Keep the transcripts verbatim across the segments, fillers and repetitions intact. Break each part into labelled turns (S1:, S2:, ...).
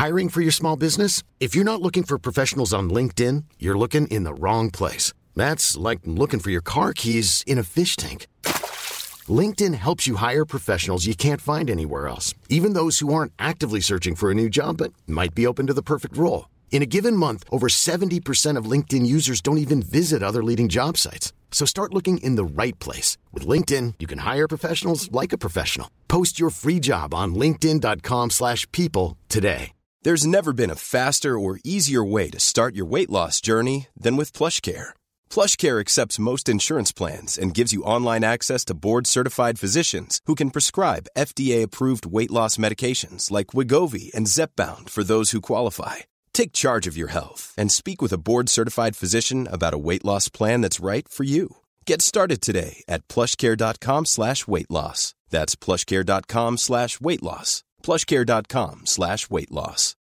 S1: Hiring for your small business? If you're not looking for professionals on LinkedIn, you're looking in the wrong place. That's like looking for your car keys in a fish tank. LinkedIn helps you hire professionals you can't find anywhere else, even those who aren't actively searching for a new job but might be open to the perfect role. In a given month, over seventy percent of LinkedIn users don't even visit other leading job sites. So start looking in the right place. With LinkedIn, you can hire professionals like a professional. Post your free job on linkedin.com slash people today.
S2: There's never been a faster or easier way to start your weight loss journey than with PlushCare. PlushCare accepts most insurance plans and gives you online access to board-certified physicians who can prescribe F D A-approved weight loss medications like Wegovy and Zepbound for those who qualify. Take charge of your health and speak with a board-certified physician about a weight loss plan that's right for you. Get started today at plushcare.com slash weight loss. That's plushcare.com slash weight loss. plushcare.com slash weight loss.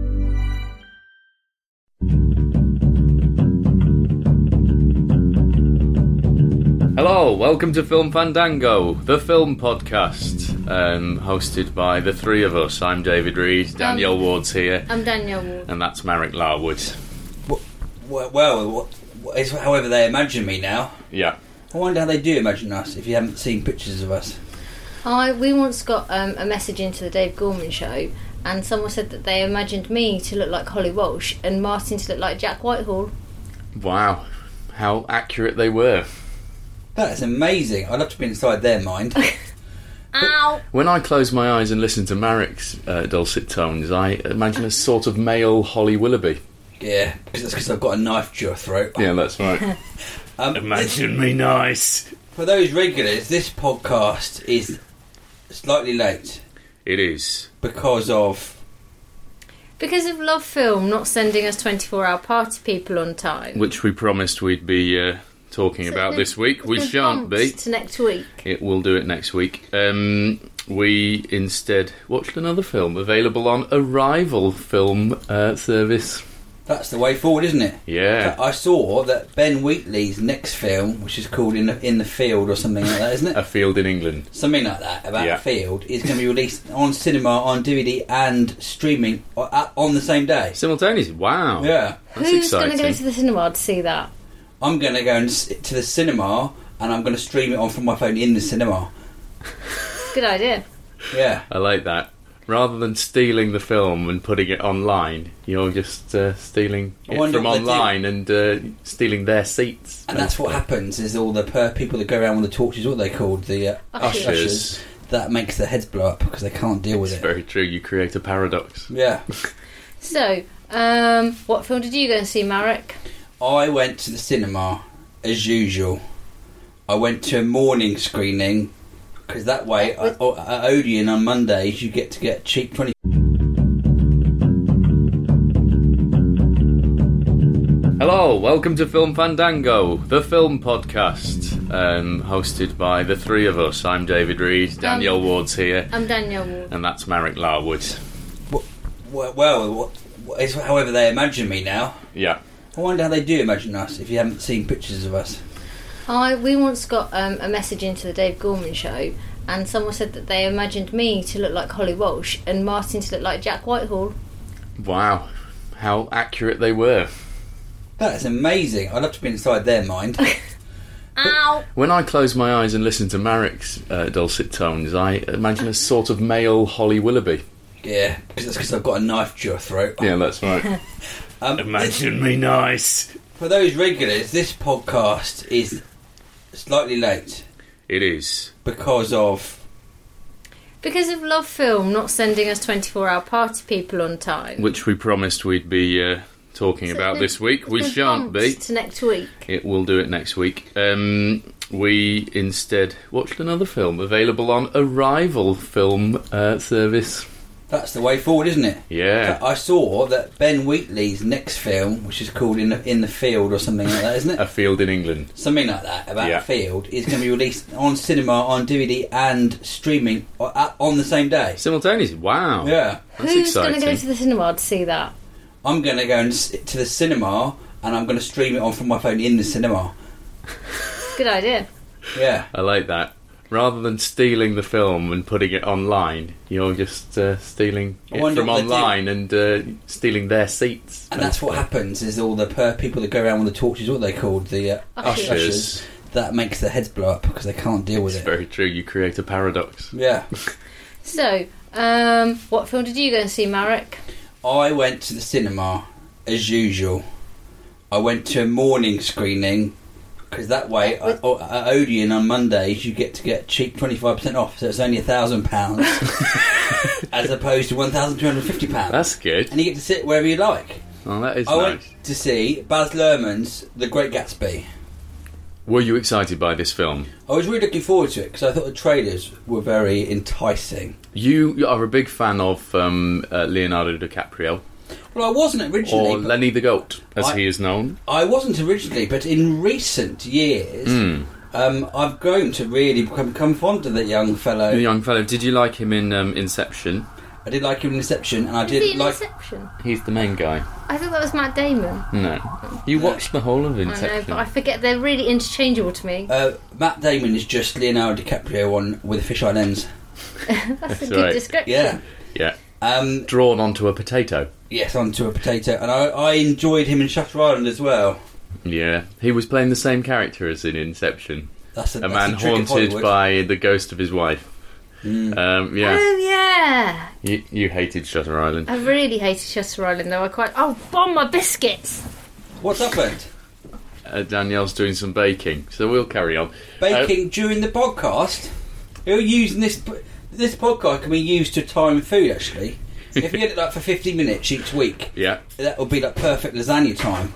S3: Hello, welcome to Film Fandango, the film podcast, um, hosted by the three of us. I'm David Reed, Danielle um, Ward's here.
S4: I'm Danielle Ward.
S3: And that's Marek Larwood.
S5: Well, well, it's however they imagine me now.
S3: Yeah.
S5: I wonder how they do imagine us, if you haven't seen pictures of us.
S4: I We once got um, a message into the Dave Gorman show, and someone said that they imagined me to look like Holly Walsh and Martin to look like Jack Whitehall.
S3: Wow, how accurate they were.
S5: That's amazing. I'd love to be inside their mind.
S4: Ow!
S3: When I close my eyes and listen to Marek's uh, dulcet tones, I imagine a sort of male Holly Willoughby.
S5: Yeah, because that's because I've got a knife to your throat.
S3: Yeah, that's right. um, imagine this, me nice.
S5: For those regulars, this podcast is slightly late.
S3: It is.
S5: Because of...
S4: Because of Love Film not sending us twenty-four hour party people on time.
S3: Which we promised we'd be... Uh, talking so about this week. We shan't be.
S4: To next week.
S3: It will do it next week. Um, we instead watched another film available on Arrival Film uh, Service.
S5: That's the way forward, isn't it?
S3: Yeah.
S5: I saw that Ben Wheatley's next film, which is called In the, In the Field or something like that, isn't it?
S3: A Field in England.
S5: Something like that, about
S3: yeah.
S5: a field, is going to be released on cinema, on D V D and streaming on the same day.
S3: Simultaneously? Wow.
S5: Yeah.
S3: That's
S4: Who's
S3: exciting.
S4: going to go to the cinema to see that?
S5: I'm going to go and, to the cinema and I'm going to stream it on from my phone in the cinema.
S4: Good idea.
S5: Yeah.
S3: I like that. Rather than stealing the film and putting it online, you're just uh, stealing it from online and uh, stealing their seats.
S5: And that's what happens, is all the per- people that go around with the torches, what are they called? The uh,
S3: ushers.
S5: ushers. That makes their heads blow up because they can't deal with
S3: it's
S5: it.
S3: It's very true. You create a paradox.
S5: Yeah.
S4: So, um, what film did you go and see, Marek?
S5: I went to the cinema, as usual. I went to a morning screening, because that way, at Odeon on Mondays, you get to get cheap twenty...
S3: Hello, welcome to Film Fandango, the film podcast, um, hosted by the three of us. I'm David Reed, Danielle um, Ward's here.
S4: I'm Danielle Ward.
S3: And that's Marek Larwood.
S5: Well, well, it's however they imagine me now.
S3: Yeah.
S5: I wonder how they do imagine us, if you haven't seen pictures of us.
S4: I We once got um, a message into the Dave Gorman show, and someone said that they imagined me to look like Holly Walsh and Martin to look like Jack Whitehall.
S3: Wow, how accurate they were.
S5: That's amazing. I'd love to be inside their mind.
S4: Ow!
S3: When I close my eyes and listen to Marek's uh, dulcet tones, I imagine a sort of male Holly Willoughby.
S5: Yeah, because that's because I've got a knife to your throat.
S3: Yeah, that's right. um, imagine me nice.
S5: For those regulars, this podcast is slightly late.
S3: It is.
S5: Because of...
S4: Because of Love Film not sending us twenty-four hour party people on time.
S3: Which we promised we'd be uh, talking so about this week. We shan't be.
S4: To next week.
S3: It will do it next week. Um, we instead watched another film available on Arrival Film uh, Service.
S5: That's the way forward, isn't it?
S3: Yeah.
S5: I saw that Ben Wheatley's next film, which is called In the, In the Field or something like that, isn't it?
S3: A Field in England.
S5: Something like that, about
S3: yeah.
S5: a field, is going to be released on cinema, on D V D and streaming on the same day.
S3: Simultaneously? Wow.
S5: Yeah.
S3: That's
S4: Who's
S3: exciting.
S4: going to go to the cinema to see that?
S5: I'm going to go and to the cinema and I'm going to stream it on from my phone in the cinema.
S4: Good idea.
S5: Yeah.
S3: I like that. Rather than stealing the film and putting it online, you're just uh, stealing
S5: I
S3: it
S5: wonder
S3: from
S5: what they
S3: online and uh, stealing their seats.
S5: And that's what happens, is all the per- people that go around with the torches, what are they called? The uh,
S4: Ushers.
S3: Ushers.
S5: That makes their heads blow up because they can't deal with
S3: It's
S5: it.
S3: very true. You create a paradox.
S5: Yeah.
S4: So, um, what film did you go and see, Marek?
S5: I went to the cinema, as usual. I went to a morning screening, because that way, at Odeon on Mondays, you get to get cheap twenty-five percent off, so it's only one thousand pounds, as opposed to one thousand two hundred fifty pounds.
S3: That's good.
S5: And you get to sit wherever you like.
S3: Oh, that is
S5: I
S3: nice.
S5: went to see Baz Luhrmann's The Great Gatsby.
S3: Were you excited by this film?
S5: I was really looking forward to it, because I thought the trailers were very enticing.
S3: You are a big fan of um, uh, Leonardo DiCaprio,
S5: Well, I wasn't originally.
S3: or
S5: but
S3: Lenny the Goat, as
S5: I-
S3: he is known.
S5: I wasn't originally, but in recent years,
S3: Mm.
S5: um, I've grown to really become, become fond of that young fellow.
S3: The young fellow. Did you like him in um, Inception?
S5: I did like him in Inception, and I
S4: Is
S5: did
S4: he in
S5: like.
S4: Inception?
S3: He's the main guy.
S4: I thought that was Matt Damon.
S3: No. You watched the whole of
S4: I know,
S3: Inception.
S4: but I forget they're really interchangeable to me.
S5: Uh, Matt Damon is just Leonardo DiCaprio on with a fisheye lens.
S4: That's,
S3: That's
S4: a good
S3: right.
S4: description.
S5: Yeah.
S3: Yeah.
S5: Um,
S3: Drawn onto a potato.
S5: yes, onto a potato, and I, I enjoyed him in Shutter Island as well.
S3: Yeah. He was playing the same character as in Inception.
S5: That's a,
S3: A
S5: that's
S3: man
S5: a trick of
S3: haunted
S5: Hollywood.
S3: by the ghost of his wife.
S5: Mm.
S3: Um, yeah.
S4: Oh yeah,
S3: You, you hated Shutter Island.
S4: I really hated Shutter Island though. I quite oh bomb my biscuits.
S5: What's happened?
S3: Uh, Danielle's doing some baking, so we'll carry on.
S5: Baking during the podcast. You're using this. This podcast can be used to time food. Actually, if we get it like for fifty minutes each week,
S3: Yeah.
S5: that would be like perfect lasagna time.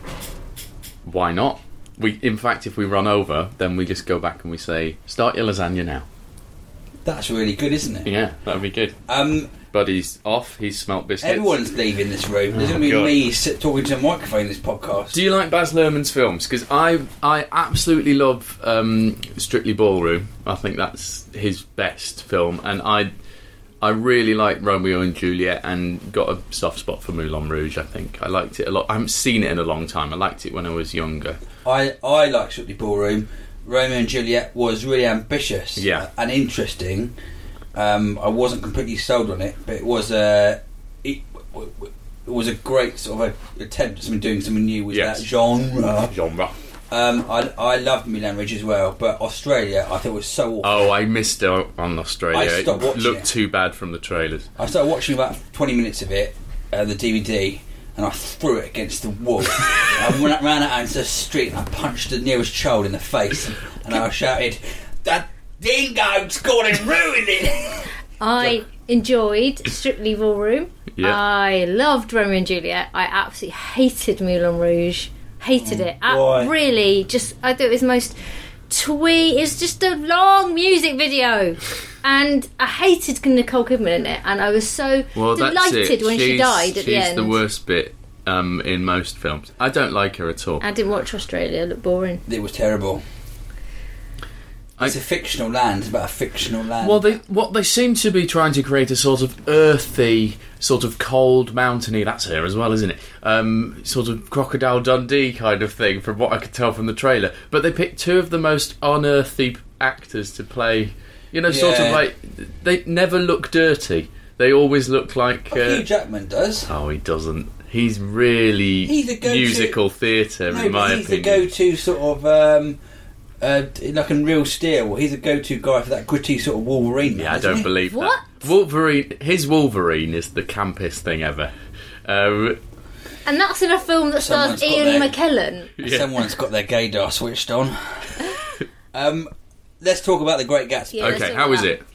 S3: Why not? We, in fact, if we run over, then we just go back and we say, "Start your lasagna now."
S5: That's really good, isn't it?
S3: Yeah, that'd be good.
S5: Um,
S3: Buddy's off. He's smelt biscuits.
S5: everyone's leaving this room. There's
S3: Oh,
S5: going to be
S3: God.
S5: me sit, talking to a microphone in this podcast.
S3: Do you like Baz Luhrmann's films? Because I, I absolutely love um, Strictly Ballroom. I think that's his best film, and I, I really like Romeo and Juliet, and got a soft spot for Moulin Rouge. I think I liked it a lot. I haven't seen it in a long time. I liked it when I was younger.
S5: I I like Strictly Ballroom. Romeo and Juliet was really ambitious,
S3: Yeah.
S5: and interesting. Um, I wasn't completely sold on it, but it was a it, it was a great sort of a attempt at something doing something new with
S3: Yes.
S5: that genre.
S3: Genre.
S5: Um, I I loved Moulin Rouge as well, but Australia I thought was so awful.
S3: Oh, I missed out on Australia.
S5: I stopped
S3: it
S5: watching
S3: looked
S5: it.
S3: too bad from the trailers.
S5: I started watching about twenty minutes of it, uh, the D V D, and I threw it against the wall. I ran, ran out into the street and I punched the nearest child in the face, and I shouted, "That dingo's gone and ruined it!"
S4: I enjoyed Strictly Ballroom.
S3: Yeah.
S4: I loved Romeo and Juliet. I absolutely hated Moulin Rouge. Hated it. I
S5: why?
S4: really, just I thought it was the most twee. It's just a long music video, and I hated Nicole Kidman in it. And I was so
S3: Well, that's
S4: delighted
S3: it.
S4: when she
S3: She's-
S4: died at the
S3: She's
S4: end.
S3: the worst bit um, in most films. I don't like her at all.
S4: I didn't watch Australia. It looked boring.
S5: It was terrible.
S3: I-
S5: It's a fictional land. It's about a fictional land.
S3: Well, they what they seem to be trying to create a sort of earthy, sort of cold, mountainy. That's her as well, isn't it? Um, sort of Crocodile Dundee kind of thing, from what I could tell from the trailer. But they picked two of the most unearthly actors to play. You know, sort of
S5: Yeah.
S3: like they never look dirty. They always look like.
S5: But
S3: Uh,
S5: Hugh Jackman does.
S3: oh, he doesn't. He's really
S5: He's a go-to-
S3: musical theatre,
S5: No,
S3: in my
S5: but he's
S3: opinion.
S5: the go-to sort of um, uh, like in Real Steel. He's a go-to guy for that gritty sort of Wolverine.
S3: Yeah,
S5: man,
S3: I
S5: isn't
S3: don't
S5: he?
S3: believe
S4: What?
S3: that. Wolverine, his Wolverine is the campest thing ever. Um,
S4: And that's in a film that
S5: Someone's
S4: stars
S5: got
S4: Ian
S5: their-
S4: McKellen.
S3: yeah.
S5: Someone's got their gaydar switched on. um, let's talk about The Great Gatsby.
S4: Yeah, let's
S3: okay,
S4: talk
S3: how is
S4: about-
S3: it?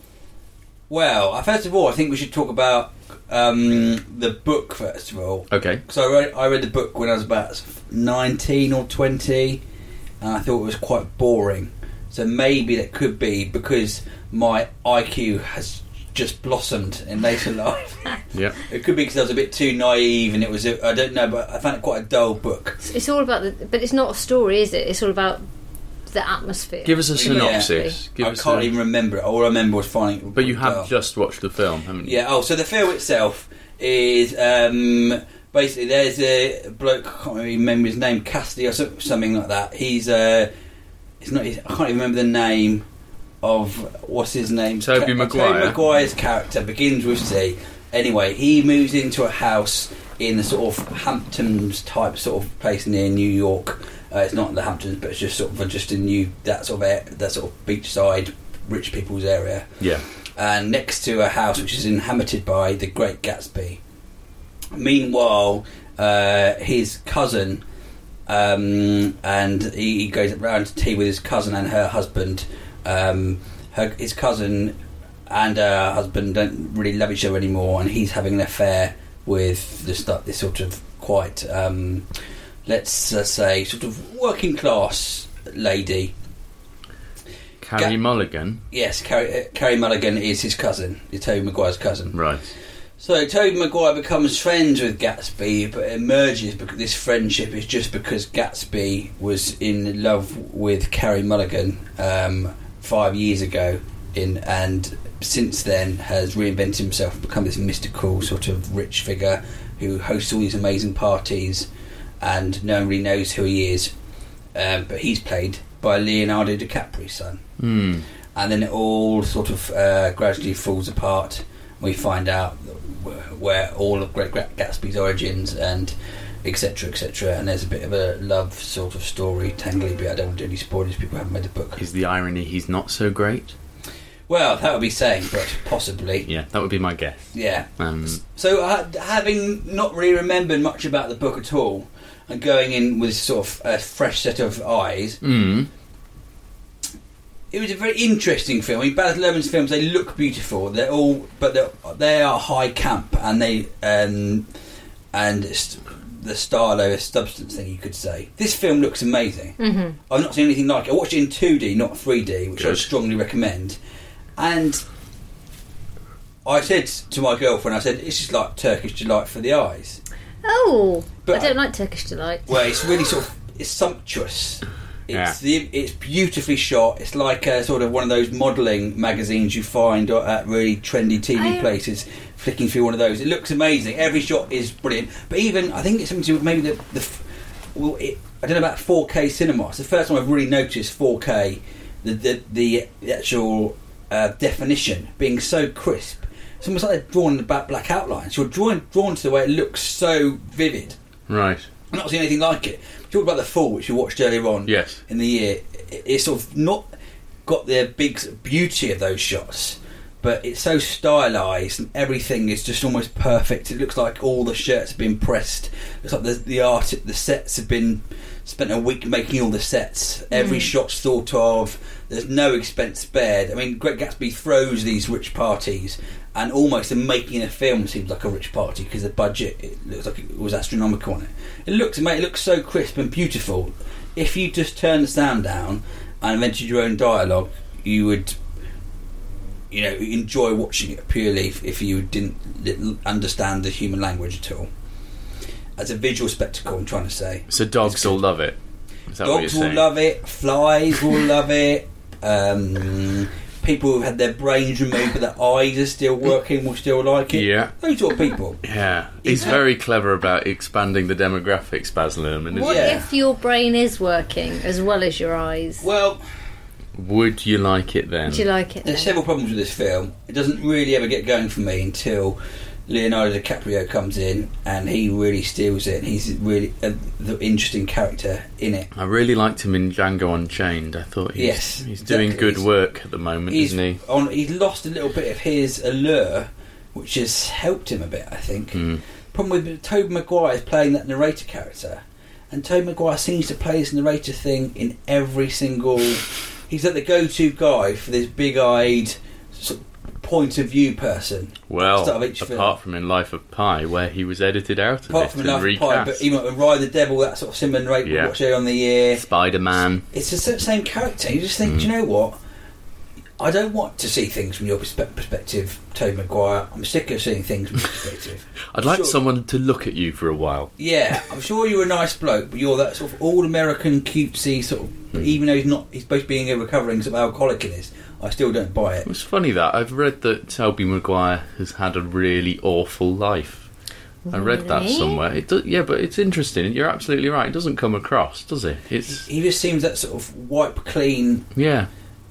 S5: Well, uh, first of all, I think we should talk about um, the book first of all.
S3: Okay.
S5: Because I read, I read the book when I was about nineteen or twenty, and I thought it was quite boring. So maybe that could be because my I Q has just blossomed in later life.
S3: Yeah.
S5: It could be because I was a bit too naive, and it was a, I don't know, but I found it quite a dull book.
S4: It's all about the, but it's not a story, is it? It's all about the atmosphere.
S3: Give us a
S5: Yeah.
S3: synopsis. Give
S5: I
S3: us
S5: can't
S3: a-
S5: even remember it. All I remember was finding it.
S3: But you have
S5: dull.
S3: just watched the film, haven't you?
S5: Yeah. Oh, so the film itself is um, basically there's a bloke. I can't really remember his name, Cassidy or so- something like that. He's uh, it's not. I can't even remember the name of what's his name?
S3: Tobey
S5: Ca-
S3: Maguire.
S5: Tobey Maguire's character begins with C. Anyway, he moves into a house in the sort of Hamptons type sort of place near New York. Uh, it's not the Hamptons, but it's just sort of just in New that sort of air, that sort of beachside rich people's area.
S3: Yeah.
S5: And next to a house which is inhabited by the Great Gatsby. Meanwhile, uh, his cousin, um, and he, he goes around to tea with his cousin and her husband. Um, her, his cousin and her husband don't really love each other anymore, and he's having an affair with this, this sort of quite, um, let's uh, say, sort of working class lady.
S3: Carrie
S5: Ga-
S3: Mulligan?
S5: Yes, Carrie, uh, Carrie Mulligan is his cousin, is Tobey Maguire's cousin.
S3: Right.
S5: So Tobey Maguire becomes friends with Gatsby, but it emerges because this friendship is just because Gatsby was in love with Carrie Mulligan um, five years ago, in and since then has reinvented himself, become this mystical sort of rich figure who hosts all these amazing parties, and no one really knows who he is. Um, but he's played by Leonardo DiCaprio's son.
S3: Mm.
S5: And then it all sort of uh, gradually falls apart. We find out where all of Great Gatsby's origins and etc etc, and there's a bit of a love sort of story tangly, but I don't want to do any spoilers, people haven't read the book.
S3: Is the irony he's not so great?
S5: Well, that would be saying, but possibly.
S3: Yeah, that would be my guess.
S5: Yeah.
S3: Um,
S5: So uh, having not really remembered much about the book at all, and going in with sort of a fresh set of eyes,
S3: mm.
S5: it was a very interesting film. I mean, Baz Luhrmann's films, they look beautiful. They're all, but they're, they are high camp, and they um, and it's the style over substance thing, you could say. This film looks amazing.
S4: Mm-hmm.
S5: I've not seen anything like it. I watched it in two D, not three D, which
S3: Good.
S5: I strongly recommend. And I said to my girlfriend, I said, "It's just like Turkish delight for the eyes."
S4: Oh,
S5: But
S4: I don't like Turkish delight.
S5: Well, it's really sort of it's sumptuous. It's
S3: Yeah.
S5: the, it's beautifully shot. It's like a, sort of one of those modelling magazines you find at really trendy T V
S4: I-
S5: places. Flicking through one of those, it looks amazing. Every shot is brilliant. But even I think it's something to do with maybe the the f- well, it, I don't know about four K cinema. It's the first time I've really noticed four K, the the, the, the actual uh, definition being so crisp. It's almost like they're drawn in the back black outlines. You're drawn drawn to the way it looks so vivid.
S3: Right.
S5: I've not seen anything like it. We talked about The Fall, which we watched earlier on
S3: Yes.
S5: in the year. It- It's sort of not got the big beauty of those shots, but it's so stylised and everything is just almost perfect. It looks like all the shirts have been pressed. It's like the, the art, the sets have been spent a week making all the sets. Every
S4: Mm.
S5: shot's thought of. There's no expense spared. I mean, Great Gatsby throws these rich parties, and almost in making a film seems like a rich party because the budget, it looks like it was astronomical on it. It looks, mate, it looks so crisp and beautiful. If you just turn the sound down and invented your own dialogue, you would, you know, enjoy watching it purely if, if you didn't, didn't understand the human language at all. As a visual spectacle, I'm trying to say.
S3: So dogs
S5: It's
S3: will
S5: good.
S3: love it. Is that what you're
S5: Dogs will
S3: saying?
S5: love it. Flies will love it. Um, people who've had their brains removed but their eyes are still working will still like it.
S3: Yeah.
S5: Those sort of people.
S3: Yeah, he's
S5: Yeah.
S3: very clever about expanding the demographics, Baz Luhrmann, isn't
S4: What
S5: Yeah.
S4: if your brain is working as well as your eyes?
S5: Well,
S3: he? Would you like it then?
S4: Do you like it?
S5: there's
S4: Then?
S5: several problems with this film. It doesn't really ever get going for me until Leonardo DiCaprio comes in and he really steals it. He's really a, the interesting character in it.
S3: I really liked him in Django Unchained. I thought he's,
S5: Yes,
S3: he's doing
S5: exactly.
S3: good work at the moment,
S5: He's
S3: isn't he?
S5: on. He's lost a little bit of his allure, which has helped him a bit, I think.
S3: Mm.
S5: Problem with Tobey Maguire is playing that narrator character, and Tobey Maguire seems to play this narrator thing in every single. He's like the go-to guy for this big-eyed sort of point of view person.
S3: Well,
S5: Start of each
S3: apart
S5: film.
S3: from in Life of Pi, where he was edited out of
S5: Apart
S3: it
S5: from
S3: and
S5: Life of
S3: recast.
S5: Pi, but even like Ride the Devil, that sort of similar narrator
S3: Yeah.
S5: we watched earlier on the year.
S3: Spider-Man.
S5: It's the sa- same character. You just think,
S3: Mm.
S5: do you know what? I don't want to see things from your perspe- perspective, Tobey Maguire. I'm sick of seeing things from your perspective.
S3: I'd like
S5: Sure.
S3: someone to look at you for a while.
S5: Yeah, I'm sure you're a nice bloke, but you're that sort of all-American, cutesy sort of.
S3: Mm.
S5: Even though he's not, he's supposed to be a recovering sort of alcoholic in this. I still don't buy it.
S3: It's funny that I've read that Tobey Maguire has had a really awful life. I read that
S4: Really?
S3: somewhere. It do, yeah, but it's interesting. You're absolutely right. It doesn't come across, does it? It's
S5: He just seems that sort of wipe clean,
S3: yeah.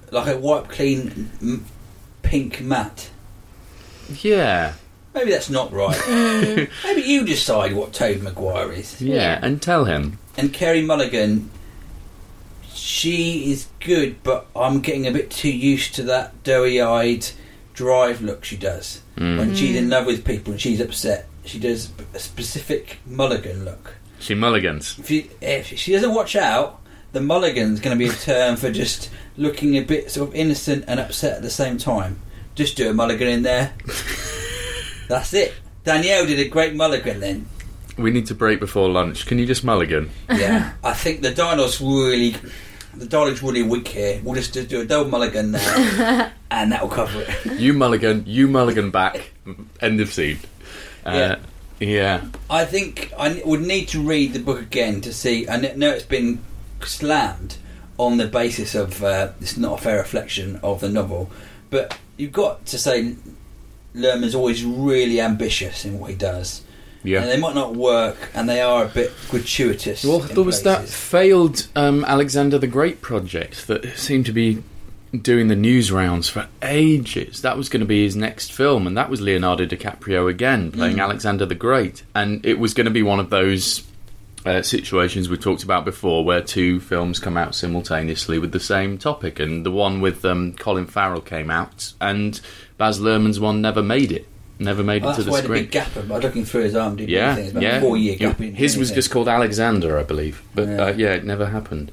S5: like a wipe clean m- pink matte.
S3: Yeah.
S5: Maybe that's not right. Maybe you decide what Tobey Maguire is.
S3: yeah,
S4: Yeah.
S3: and tell him.
S5: And Carey Mulligan, she is good, but I'm getting a bit too used to that doughy-eyed drive look she does.
S3: Mm.
S5: When she's in love with people and she's upset, she does a specific Mulligan look.
S3: She mulligans.
S5: If, you, if she doesn't watch out, the Mulligan's going to be a term for just looking a bit sort of innocent and upset at the same time. Just do a Mulligan in there. That's it. Danielle did a great Mulligan then.
S3: We need to break before lunch. Can you just mulligan?
S5: Yeah, I think the dialogue's really, the dialogue's really weak here. We'll just do a double Mulligan now, and that'll cover it.
S3: You mulligan, you mulligan back. End of scene. Uh,
S5: Yeah.
S3: yeah.
S5: I think I would need to read the book again to see. I know it's been slammed on the basis of uh, it's not a fair reflection of the novel, but you've got to say Lerman's always really ambitious in what he does.
S3: Yeah.
S5: And they might not work, and they are a bit gratuitous.
S3: Well,
S5: in
S3: there was that
S5: places.
S3: failed um, Alexander the Great project that seemed to be doing the news rounds for ages. That was going to be his next film, and that was Leonardo DiCaprio again playing
S5: Mm.
S3: Alexander the Great, and it was going to be one of those uh, situations we talked about before, where two films come out simultaneously with the same topic, and the one with um, Colin Farrell came out, and Baz Luhrmann's one never made it. Never made
S5: Well,
S3: it to
S5: that's
S3: the
S5: why
S3: screen.
S5: the big gap. I'm looking through his arm. Did
S3: Yeah,
S5: anything. It's about
S3: yeah.
S5: a four-year
S3: It-
S5: gap. in
S3: his was
S5: anything.
S3: just called Alexander, I believe, but
S5: Yeah.
S3: uh, yeah, it never happened.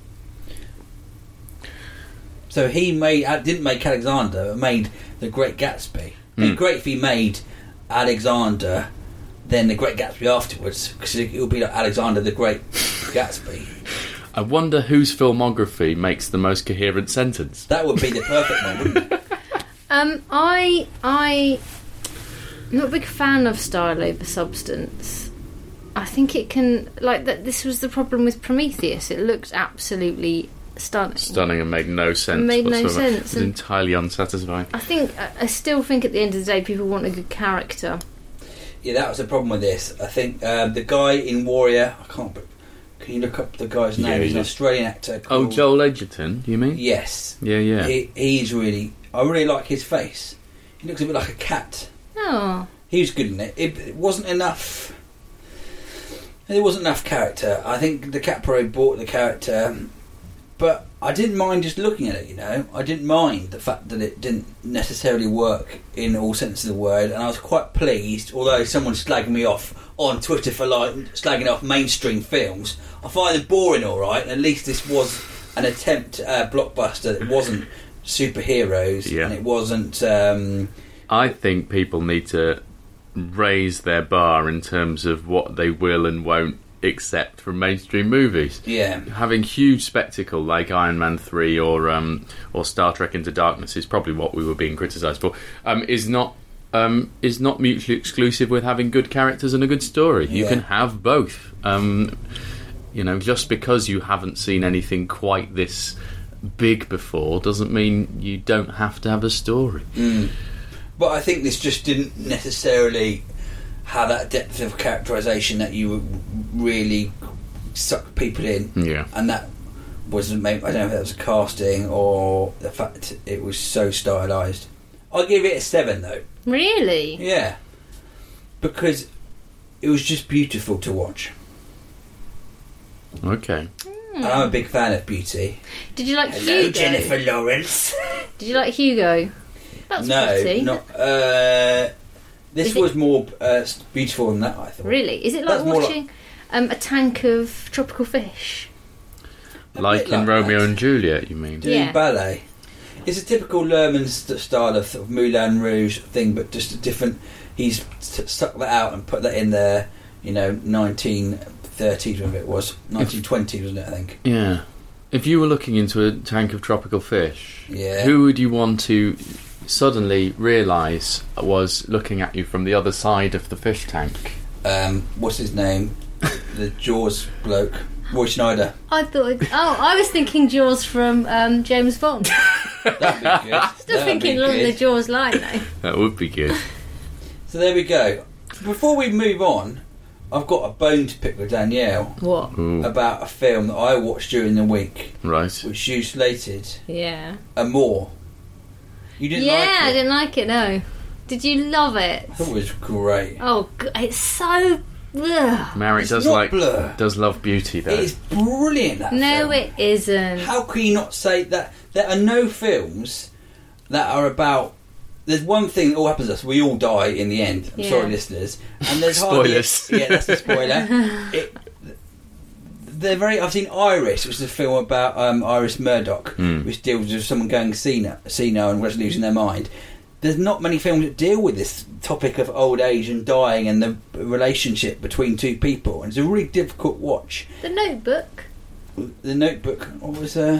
S5: So he made uh, didn't make Alexander, but made The Great Gatsby. It'd be
S3: Mm.
S5: great if he made Alexander, then The Great Gatsby afterwards, because it would be like Alexander the Great Gatsby.
S3: I wonder whose filmography makes the most coherent sentence.
S5: That would be the perfect one, wouldn't it?
S4: Um, I I I'm not a big fan of style over substance. I think it can like that. This was the problem with Prometheus. It looked absolutely stunning.
S3: Stunning and made no sense.
S4: Made no
S3: whatsoever.
S4: sense,
S3: It was
S4: and-
S3: entirely unsatisfying.
S4: I think I I still think at the end of the day, people want a good character.
S5: Yeah, that was the problem with this. I think uh, the guy in Warrior, I can't. But can you look up the guy's
S3: Yeah,
S5: name? He's an
S3: yeah.
S5: Australian actor.
S3: Oh,
S5: Called,
S3: Joel Edgerton, do you mean?
S5: Yes,
S3: Yeah, yeah.
S5: he, he's really. I really like his face. He looks a bit like a cat.
S4: Oh,
S5: He was good in it. It, it wasn't enough. There wasn't enough character. I think DiCaprio bought the character, but I didn't mind just looking at it. You know, I didn't mind the fact that it didn't necessarily work in all senses of the word, and I was quite pleased. Although someone's slagging me off on Twitter for like slagging off mainstream films, I find them boring. All right, and at least this was an attempt at a blockbuster that wasn't superheroes,
S3: Yeah.
S5: and it wasn't. Um,
S3: I think people need to raise their bar in terms of what they will and won't accept from mainstream movies.
S5: yeah.
S3: Having huge spectacle like Iron Man three or um, or Star Trek Into Darkness is probably what we were being criticised for. Um, is not um, is not mutually exclusive with having good characters and a good story. You
S5: Yeah.
S3: can have both. Um, you know, just because you haven't seen anything quite this big before doesn't mean you don't have to have a story.
S5: Mm. But I think this just didn't necessarily have that depth of characterisation that you would really suck people in.
S3: Yeah.
S5: And that was, maybe, I don't know if that was casting or the fact it was so stylised. I'll give it a seven though.
S4: really?
S5: Yeah. Because it was just beautiful to watch.
S3: Okay.
S5: And I'm a big fan of beauty.
S4: Did you like
S5: Hello,
S4: Hugo?
S5: Jennifer Lawrence.
S4: Did you like Hugo? That's
S5: no,
S4: pretty.
S5: not. Uh, this
S4: Is it-
S5: was more uh, beautiful than that, I thought.
S4: Really? Is it like
S5: That's more like-
S4: watching um, a tank of tropical fish?
S5: A
S3: Like
S5: bit
S3: in
S5: like
S3: Romeo
S5: that.
S3: and Juliet, you mean?
S5: Doing
S4: Yeah.
S5: ballet. It's a typical Lerman st- style of, sort of Moulin Rouge thing, but just a different. He's t- stuck that out and put that in there. You know, nineteen thirties, whatever it was, nineteen twenties, wasn't it? I think.
S3: Yeah. If you were looking into a tank of tropical fish,
S5: Yeah.
S3: who would you want to suddenly realise was looking at you from the other side of the fish tank?
S5: Um, what's his name? The Jaws bloke, Roy Schneider.
S4: I thought. Oh, I was thinking Jaws from um, James Bond.
S5: That'd be good.
S4: Still
S5: That'd be
S4: thinking along the
S5: good.
S4: Jaws line though.
S3: That would be good.
S5: So there we go. Before we move on, I've got a bone to pick with Danielle.
S4: What?
S3: Ooh.
S5: About a film that I watched during the week,
S3: Right.
S5: which you slated,
S4: Yeah.
S5: Amour. You didn't
S4: yeah,
S5: like it?
S4: I didn't like it, no. Did you love it?
S5: I thought it was great.
S4: Oh, g- it's so... Ugh.
S3: Mary
S5: It's
S3: does
S5: not
S3: like
S5: Blur.
S3: does love beauty though.
S5: It's brilliant, that
S4: No,
S5: film.
S4: it isn't.
S5: How can you not say that? There are no films that are about... There's one thing that all happens to us. We all die in the end. I'm
S4: Yeah.
S5: sorry, listeners. And there's hardly...
S3: Spoilers.
S5: Yeah, that's a spoiler. it, they're very... I've seen Iris, which is a film about um, Iris Murdoch,
S3: Mm.
S5: which deals with someone going senile, senile and losing their mind. There's not many films that deal with this topic of old age and dying and the relationship between two people. And it's a really difficult watch.
S4: The Notebook.
S5: The Notebook... What was... Uh,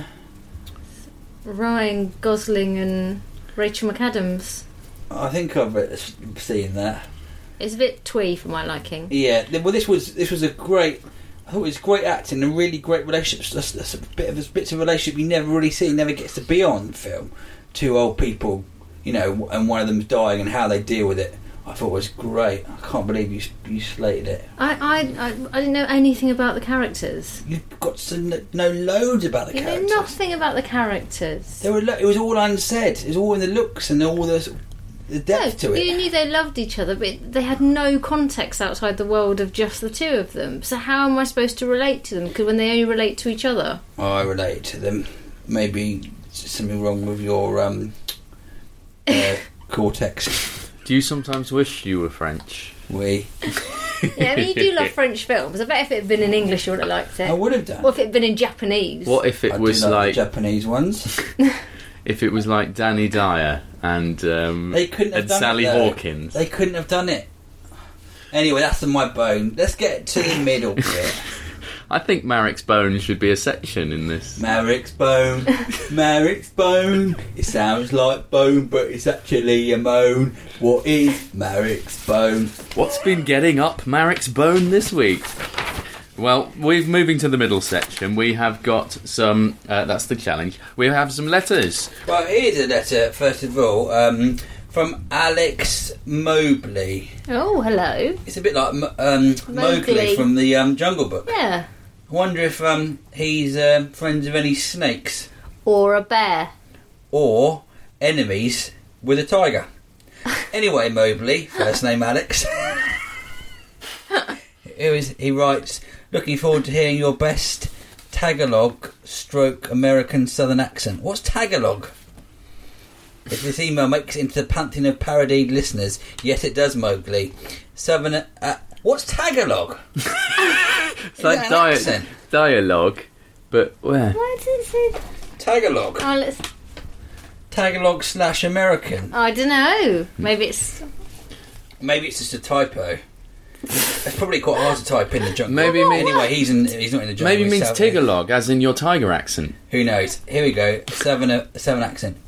S4: Ryan Gosling and Rachel McAdams.
S5: I think I've uh, seen that.
S4: It's a bit twee for my liking.
S5: Yeah, th- well, this was this was a great. I thought it was great acting and really great relationships. That's, that's a bit of a bits of relationship you never really see, never gets to be on film. Two old people, you know, and one of them's dying and how they deal with it. I thought it was great. I can't believe you you slated it.
S4: I, I, I, I didn't know anything about the characters.
S5: You've got to kn- know loads about the
S4: You know
S5: characters.
S4: nothing about the characters.
S5: There were lo- it was all unsaid. It was all in the looks and all the the depth
S4: No,
S5: to it.
S4: you knew they loved each other, but they had no context outside the world of just the two of them. So how am I supposed to relate to them? Because when they only relate to each other.
S5: I relate to them. Maybe something wrong with your um, uh, cortex.
S3: Do you sometimes wish you were French?
S5: We.
S4: Yeah, I mean, you do love French films. I bet if it had been in English, you would have liked
S5: I
S4: it.
S5: would have done.
S4: Or if it had been in Japanese.
S3: What if it
S5: I
S3: was
S5: do like,
S3: like
S5: the Japanese ones.
S3: if it was like Danny Dyer and um,
S5: They couldn't have
S3: and
S5: done
S3: Sally
S5: it. though.
S3: Hawkins?
S5: They couldn't have done it. Anyway, that's in my bone. Let's get to the middle bit.
S3: I think Marek's Bone should be a section in this.
S5: Marek's bone, Marek's bone. It sounds like bone, but it's actually a moan. What is Marek's bone?
S3: What's been getting up Marek's Bone this week? Well, we're moving to the middle section. We have got some. Uh, that's the challenge. We have some letters.
S5: Well, here's a letter, first of all, um, from Alex Mobley.
S4: Oh, hello.
S5: It's a bit like um, Mowgli.
S4: Mowgli.
S5: from the um, Jungle Book.
S4: Yeah.
S5: I wonder if um, he's um, friends with any snakes
S4: Or a bear.
S5: or enemies with a tiger. Anyway, Mobley, first name Alex. Here is, he writes, looking forward to hearing your best Tagalog stroke American Southern accent. What's Tagalog? If this email makes it into the pantheon of parodied listeners, yes it does, Mowgli. Southern... Uh, what's Tagalog?
S3: It's like
S5: an
S3: dia-
S5: accent?
S3: dialogue, but where?
S4: Why does it say...
S5: Tagalog.
S4: Oh, let's...
S5: Tagalog slash American.
S4: Oh, I don't know. Maybe it's...
S5: Maybe it's just a typo. It's probably quite hard to type in the jungle.
S3: Maybe it means-
S5: anyway, he's in. He's not in the jungle.
S3: Maybe it
S5: he's
S3: means
S5: south-
S3: Tagalog, as in your tiger accent.
S5: Who knows? Here we go. Seven. Uh, seven accent.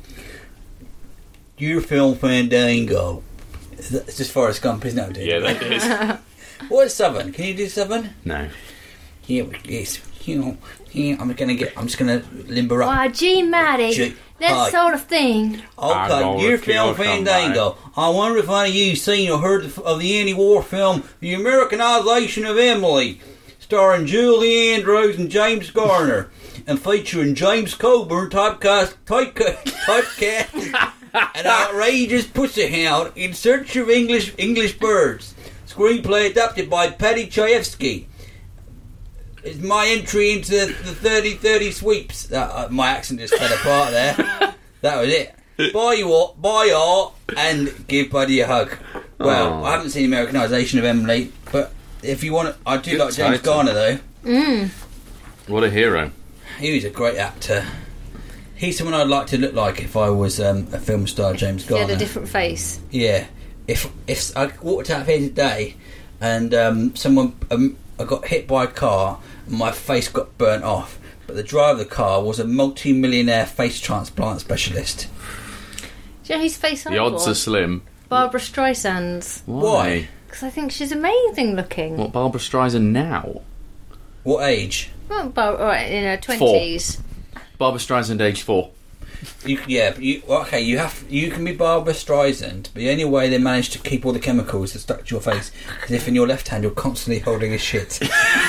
S5: Your film Fandango. Is that- It's just Forrest Gump, isn't it? dude?
S3: Yeah, that is.
S5: What is Southern? Can you do Southern?
S3: No.
S5: Here it's. You know. Here, I'm gonna get. I'm just gonna limber up.
S4: Why, gee, Matty,
S5: Gee,
S4: that
S5: hi.
S4: sort of thing.
S3: I know
S5: Okay, your
S3: if you'll
S5: film
S3: come
S5: Fandango. I wonder if any of you seen or heard of the anti-war film The Americanization of Emily, starring Julie Andrews and James Garner, and featuring James Coburn typecast, typecast, typecast an outrageous pussyhound in search of English English birds. Screenplay adapted by Paddy Chayefsky. It's my entry into the, the thirty thirty sweeps. Uh, uh, my accent just fell apart there. That was it. Buy you what, buy art, and give Buddy a hug. Well,
S3: Aww.
S5: I haven't seen Americanisation of Emily, but if you want, I do
S3: Good
S5: like James
S3: title.
S5: Garner though.
S4: Mm.
S3: What a hero.
S5: He was a great actor. He's someone I'd like to look like if I was um, a film star, James
S4: He had
S5: Garner.
S4: a different face.
S5: Yeah. If if I walked out of here today and um, someone um, I got hit by a car and my face got burnt off, but the driver of the car was a multi-millionaire face transplant specialist.
S4: Do you know whose face I
S3: The odds
S4: want?
S3: are slim.
S4: Barbara Streisand's.
S5: Why?
S4: Because I think she's amazing looking.
S3: What, Barbara Streisand now?
S5: What age?
S4: Well, Bar- right, in her twenties.
S3: Barbara Streisand, age four.
S5: You, yeah, but you, well, okay. You have you can be Barbara Streisand, but the only way they manage to keep all the chemicals that stuck to your face is if in your left hand you're constantly holding a shit.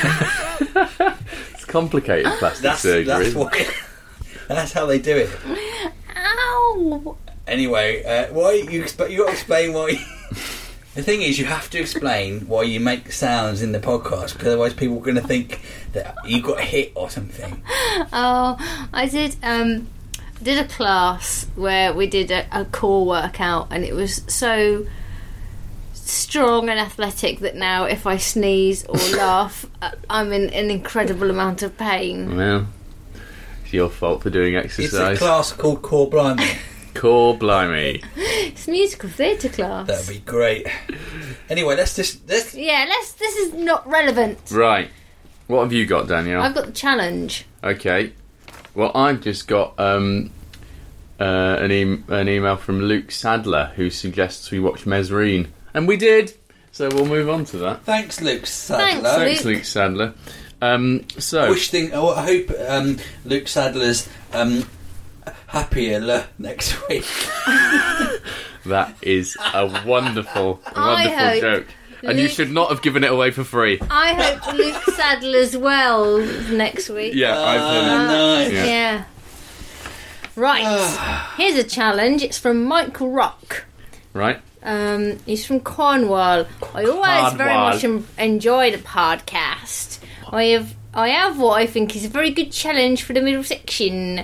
S3: It's complicated plastic
S5: That's
S3: surgery.
S5: that's why. That's how they do it.
S4: Ow!
S5: Anyway, uh, why you exp- you got to explain why. The thing is, you have to explain why you make sounds in the podcast, because otherwise people are going to think that you got hit or something.
S4: Oh, I did. Um, did a class where we did a, a core workout, and it was so strong and athletic that now, if I sneeze or laugh, I'm in an incredible amount of pain.
S3: Well, it's your fault for doing
S5: It's a
S3: exercise.
S5: class called Core Blimey.
S3: Core blimey.
S4: It's a musical theatre class.
S5: That'd be great. Anyway, let's just let's.
S4: Yeah, let's. This is not relevant.
S3: Right. What have you got, Danielle?
S4: I've got the challenge.
S3: Okay. Well, I've just got um, uh, an, e- an email from Luke Sadler, who suggests we watch Mesrine. And we did! So we'll move on to that.
S5: Thanks, Luke Sadler.
S4: Thanks,
S3: Thanks,
S4: Luke.
S3: Luke Sadler. Um, so,
S5: Wish thing. Oh, I hope um, Luke Sadler's um, happier l- next week.
S3: that is a wonderful,
S4: I
S3: wonderful
S4: hope
S3: joke. And you
S4: Luke-
S3: should not have given it away for free.
S4: I hope Luke Sadler's well next week.
S3: Yeah, I've heard
S5: Ah,
S3: it.
S5: nice.
S3: Yeah.
S4: Yeah. Right. Here's a challenge. It's from Michael Rock.
S3: Right?
S4: Um, he's from Cornwall. I always very
S3: Cornwall.
S4: much en- enjoy the podcast. I have I have what I think is a very good challenge for the middle section.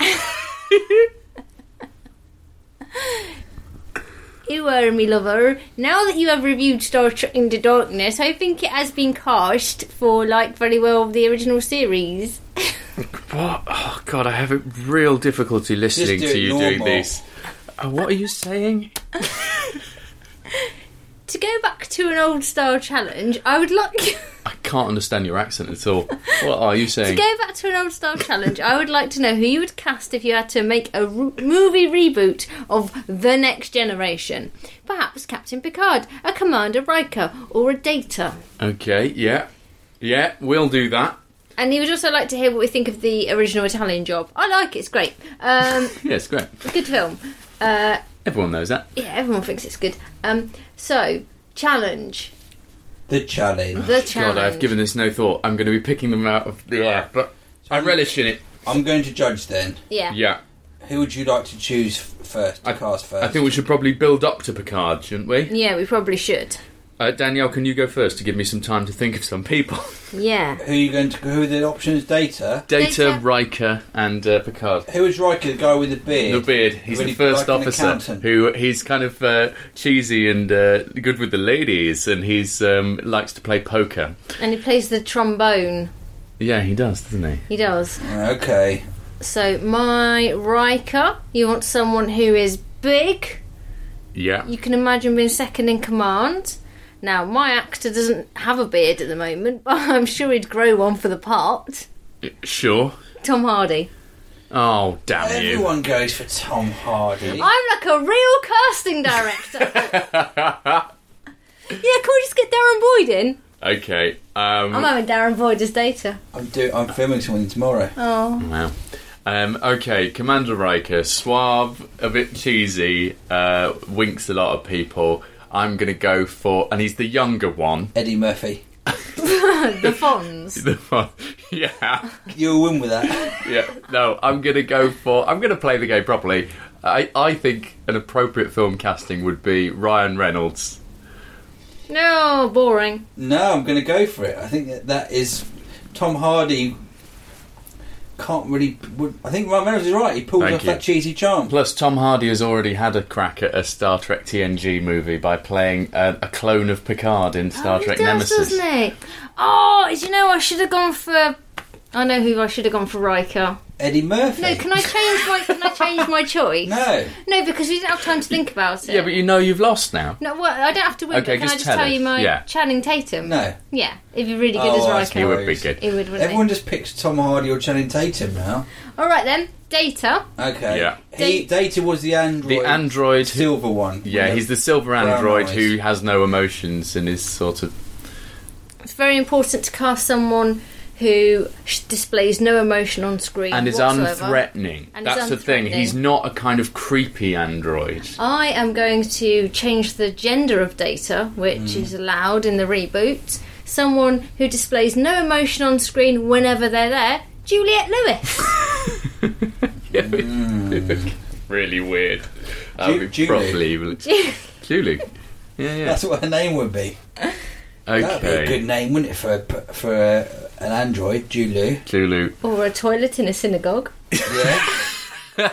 S4: You are me lover. Now that you have reviewed Star Trek Into Darkness, I think it has been cast for like very well of the original series.
S3: What? Oh, God, I have a real difficulty listening
S5: do
S3: to
S5: it
S3: you doing
S5: normal.
S3: this. Uh, what are you saying?
S4: To go back to an old style challenge, I would like
S3: I can't understand your accent at all. What are you
S4: to
S3: saying?
S4: go back to an old style challenge. I would like to know who you would cast if you had to make a ro- movie reboot of The Next Generation. Perhaps Captain Picard, a Commander Riker, or a Data.
S3: Okay, yeah. Yeah, we'll do that.
S4: And he would also like to hear what we think of the original Italian Job. I like it; it's great. Um,
S3: Yeah, it's great.
S4: good film. Uh,
S3: Everyone knows that.
S4: yeah, everyone thinks it's good. Um, so challenge.
S5: The challenge.
S4: The challenge.
S3: God, I've given this no thought. I'm going to be picking them out of the air, but I relish in it.
S5: I'm going to judge then.
S4: Yeah.
S3: Yeah.
S5: Who would you like to choose f- first? To
S3: I,
S5: cast first.
S3: I think we should probably build up to Picard, shouldn't we?
S4: Yeah, we probably should.
S3: Uh, Danielle, can you go first to give me some time to think of some people?
S4: Yeah.
S5: Who are you going to? Who are the options? Data.
S3: Data,
S4: Data.
S3: Riker, and uh, Picard.
S5: Who is Riker? The guy with the beard.
S3: The beard. He's
S5: Really
S3: the first
S5: like an
S3: officer
S5: accountant.
S3: who he's kind of uh, cheesy and uh, good with the ladies, and he's um, likes to play poker.
S4: And he plays the trombone.
S3: Yeah, he does, doesn't he?
S4: He does.
S5: Okay.
S4: So my Riker, you want someone who is big.
S3: Yeah.
S4: You can imagine being second in command. Now, my actor doesn't have a beard at the moment, but I'm sure he'd grow one for the part.
S3: Sure.
S4: Tom Hardy.
S3: Oh, damn you.
S5: Everyone goes for Tom Hardy.
S4: I'm like a real casting director. Yeah, can we just get Darren Boyd in?
S3: Okay. Um,
S4: I'm having Darren Boyd as Data.
S5: I'm do. I'm filming something tomorrow.
S4: Oh.
S3: Wow. Um, okay, Commander Riker, suave, a bit cheesy, uh, winks a lot of people. I'm going to go for, and he's the younger one.
S5: Eddie Murphy.
S4: The Fonz.
S3: The one, yeah,
S5: You'll win with that.
S3: yeah. No, I'm going to go for. I'm going to play the game properly. I, I think an appropriate film casting would be Ryan Reynolds.
S4: No, boring.
S5: No, I'm going to go for it. I think that that is Tom Hardy. Can't really. Would, I think Ryan Reynolds is right. He pulls
S3: Thank
S5: off
S3: you.
S5: that cheesy charm.
S3: Plus, Tom Hardy has already had a crack at a Star Trek T N G movie by playing a, a clone of Picard in Star
S4: oh,
S3: Trek
S4: he does,
S3: Nemesis.
S4: doesn't he? Oh, do you know, I should have gone for... I know who I should have gone for Riker.
S5: Eddie Murphy.
S4: No, can I change my can I change my choice?
S5: No.
S4: No, because we didn't have time to think about it.
S3: Yeah, but you know you've lost now.
S4: No, well, I don't have to win,
S3: Okay,
S4: but can
S3: just
S4: I just
S3: tell
S4: tell,
S3: us.
S4: you my
S3: Yeah.
S4: Channing Tatum?
S5: No.
S4: Yeah, if you're really good
S5: Oh,
S4: as
S5: I
S4: Riker.
S5: see.
S3: He would be good.
S4: He would, wouldn't
S5: Everyone
S4: he?
S5: just picks Tom Hardy or Channing Tatum now.
S4: Alright then, Data.
S5: Okay.
S3: Yeah.
S5: He, Data was the android.
S3: The android. Who,
S5: silver one.
S3: yeah,
S5: With
S3: he's the silver
S5: brown
S3: android
S5: eyes.
S3: who has no emotions and is sort of.
S4: It's very important to cast someone who sh- displays no emotion on screen
S3: And is
S4: whatsoever.
S3: unthreatening.
S4: And is
S3: That's the thing.
S4: unthreatening.
S3: He's not a kind of creepy android.
S4: I am going to change the gender of Data, which
S3: Mm.
S4: is allowed in the reboot. Someone who displays no emotion on screen whenever they're there, Juliette Lewis.
S3: Mm. Really weird. That would be
S5: Ju-
S3: properly evil. Julie. Yeah, yeah.
S5: That's what her name would be.
S3: Okay.
S5: That'd be a good name, wouldn't it, for a, for a, an android, Julu?
S3: Lulu.
S4: Or a toilet in a synagogue.
S5: Yeah.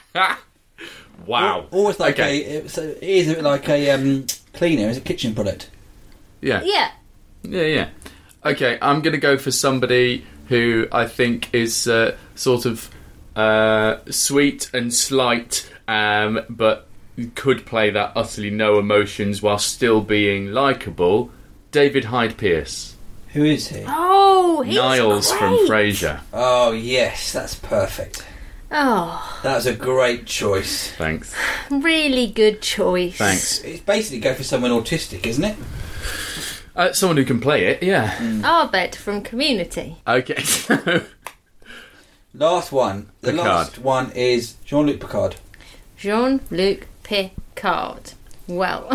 S3: Wow.
S5: Or, or it's like
S3: Okay.
S5: a, it's a, it is like a um, cleaner, it's a kitchen product.
S3: Yeah.
S4: Yeah.
S3: Yeah, yeah. Okay, I'm going to go for somebody who I think is uh, sort of uh, sweet and slight, um, but could play that utterly no emotions while still being likeable. David Hyde Pierce.
S5: Who is he?
S4: Oh, he's
S3: Niles
S4: great.
S3: from Frasier.
S5: Oh, yes, that's perfect.
S4: Oh,
S5: That's a great choice.
S3: Thanks.
S4: really good choice.
S3: Thanks.
S5: It's basically go for someone autistic, isn't it?
S3: Uh, someone who can play it, yeah.
S4: Arbed from Community.
S3: Okay, so...
S5: Last one. The
S3: Picard.
S5: last one is Jean-Luc Picard.
S4: Jean-Luc Picard. Well,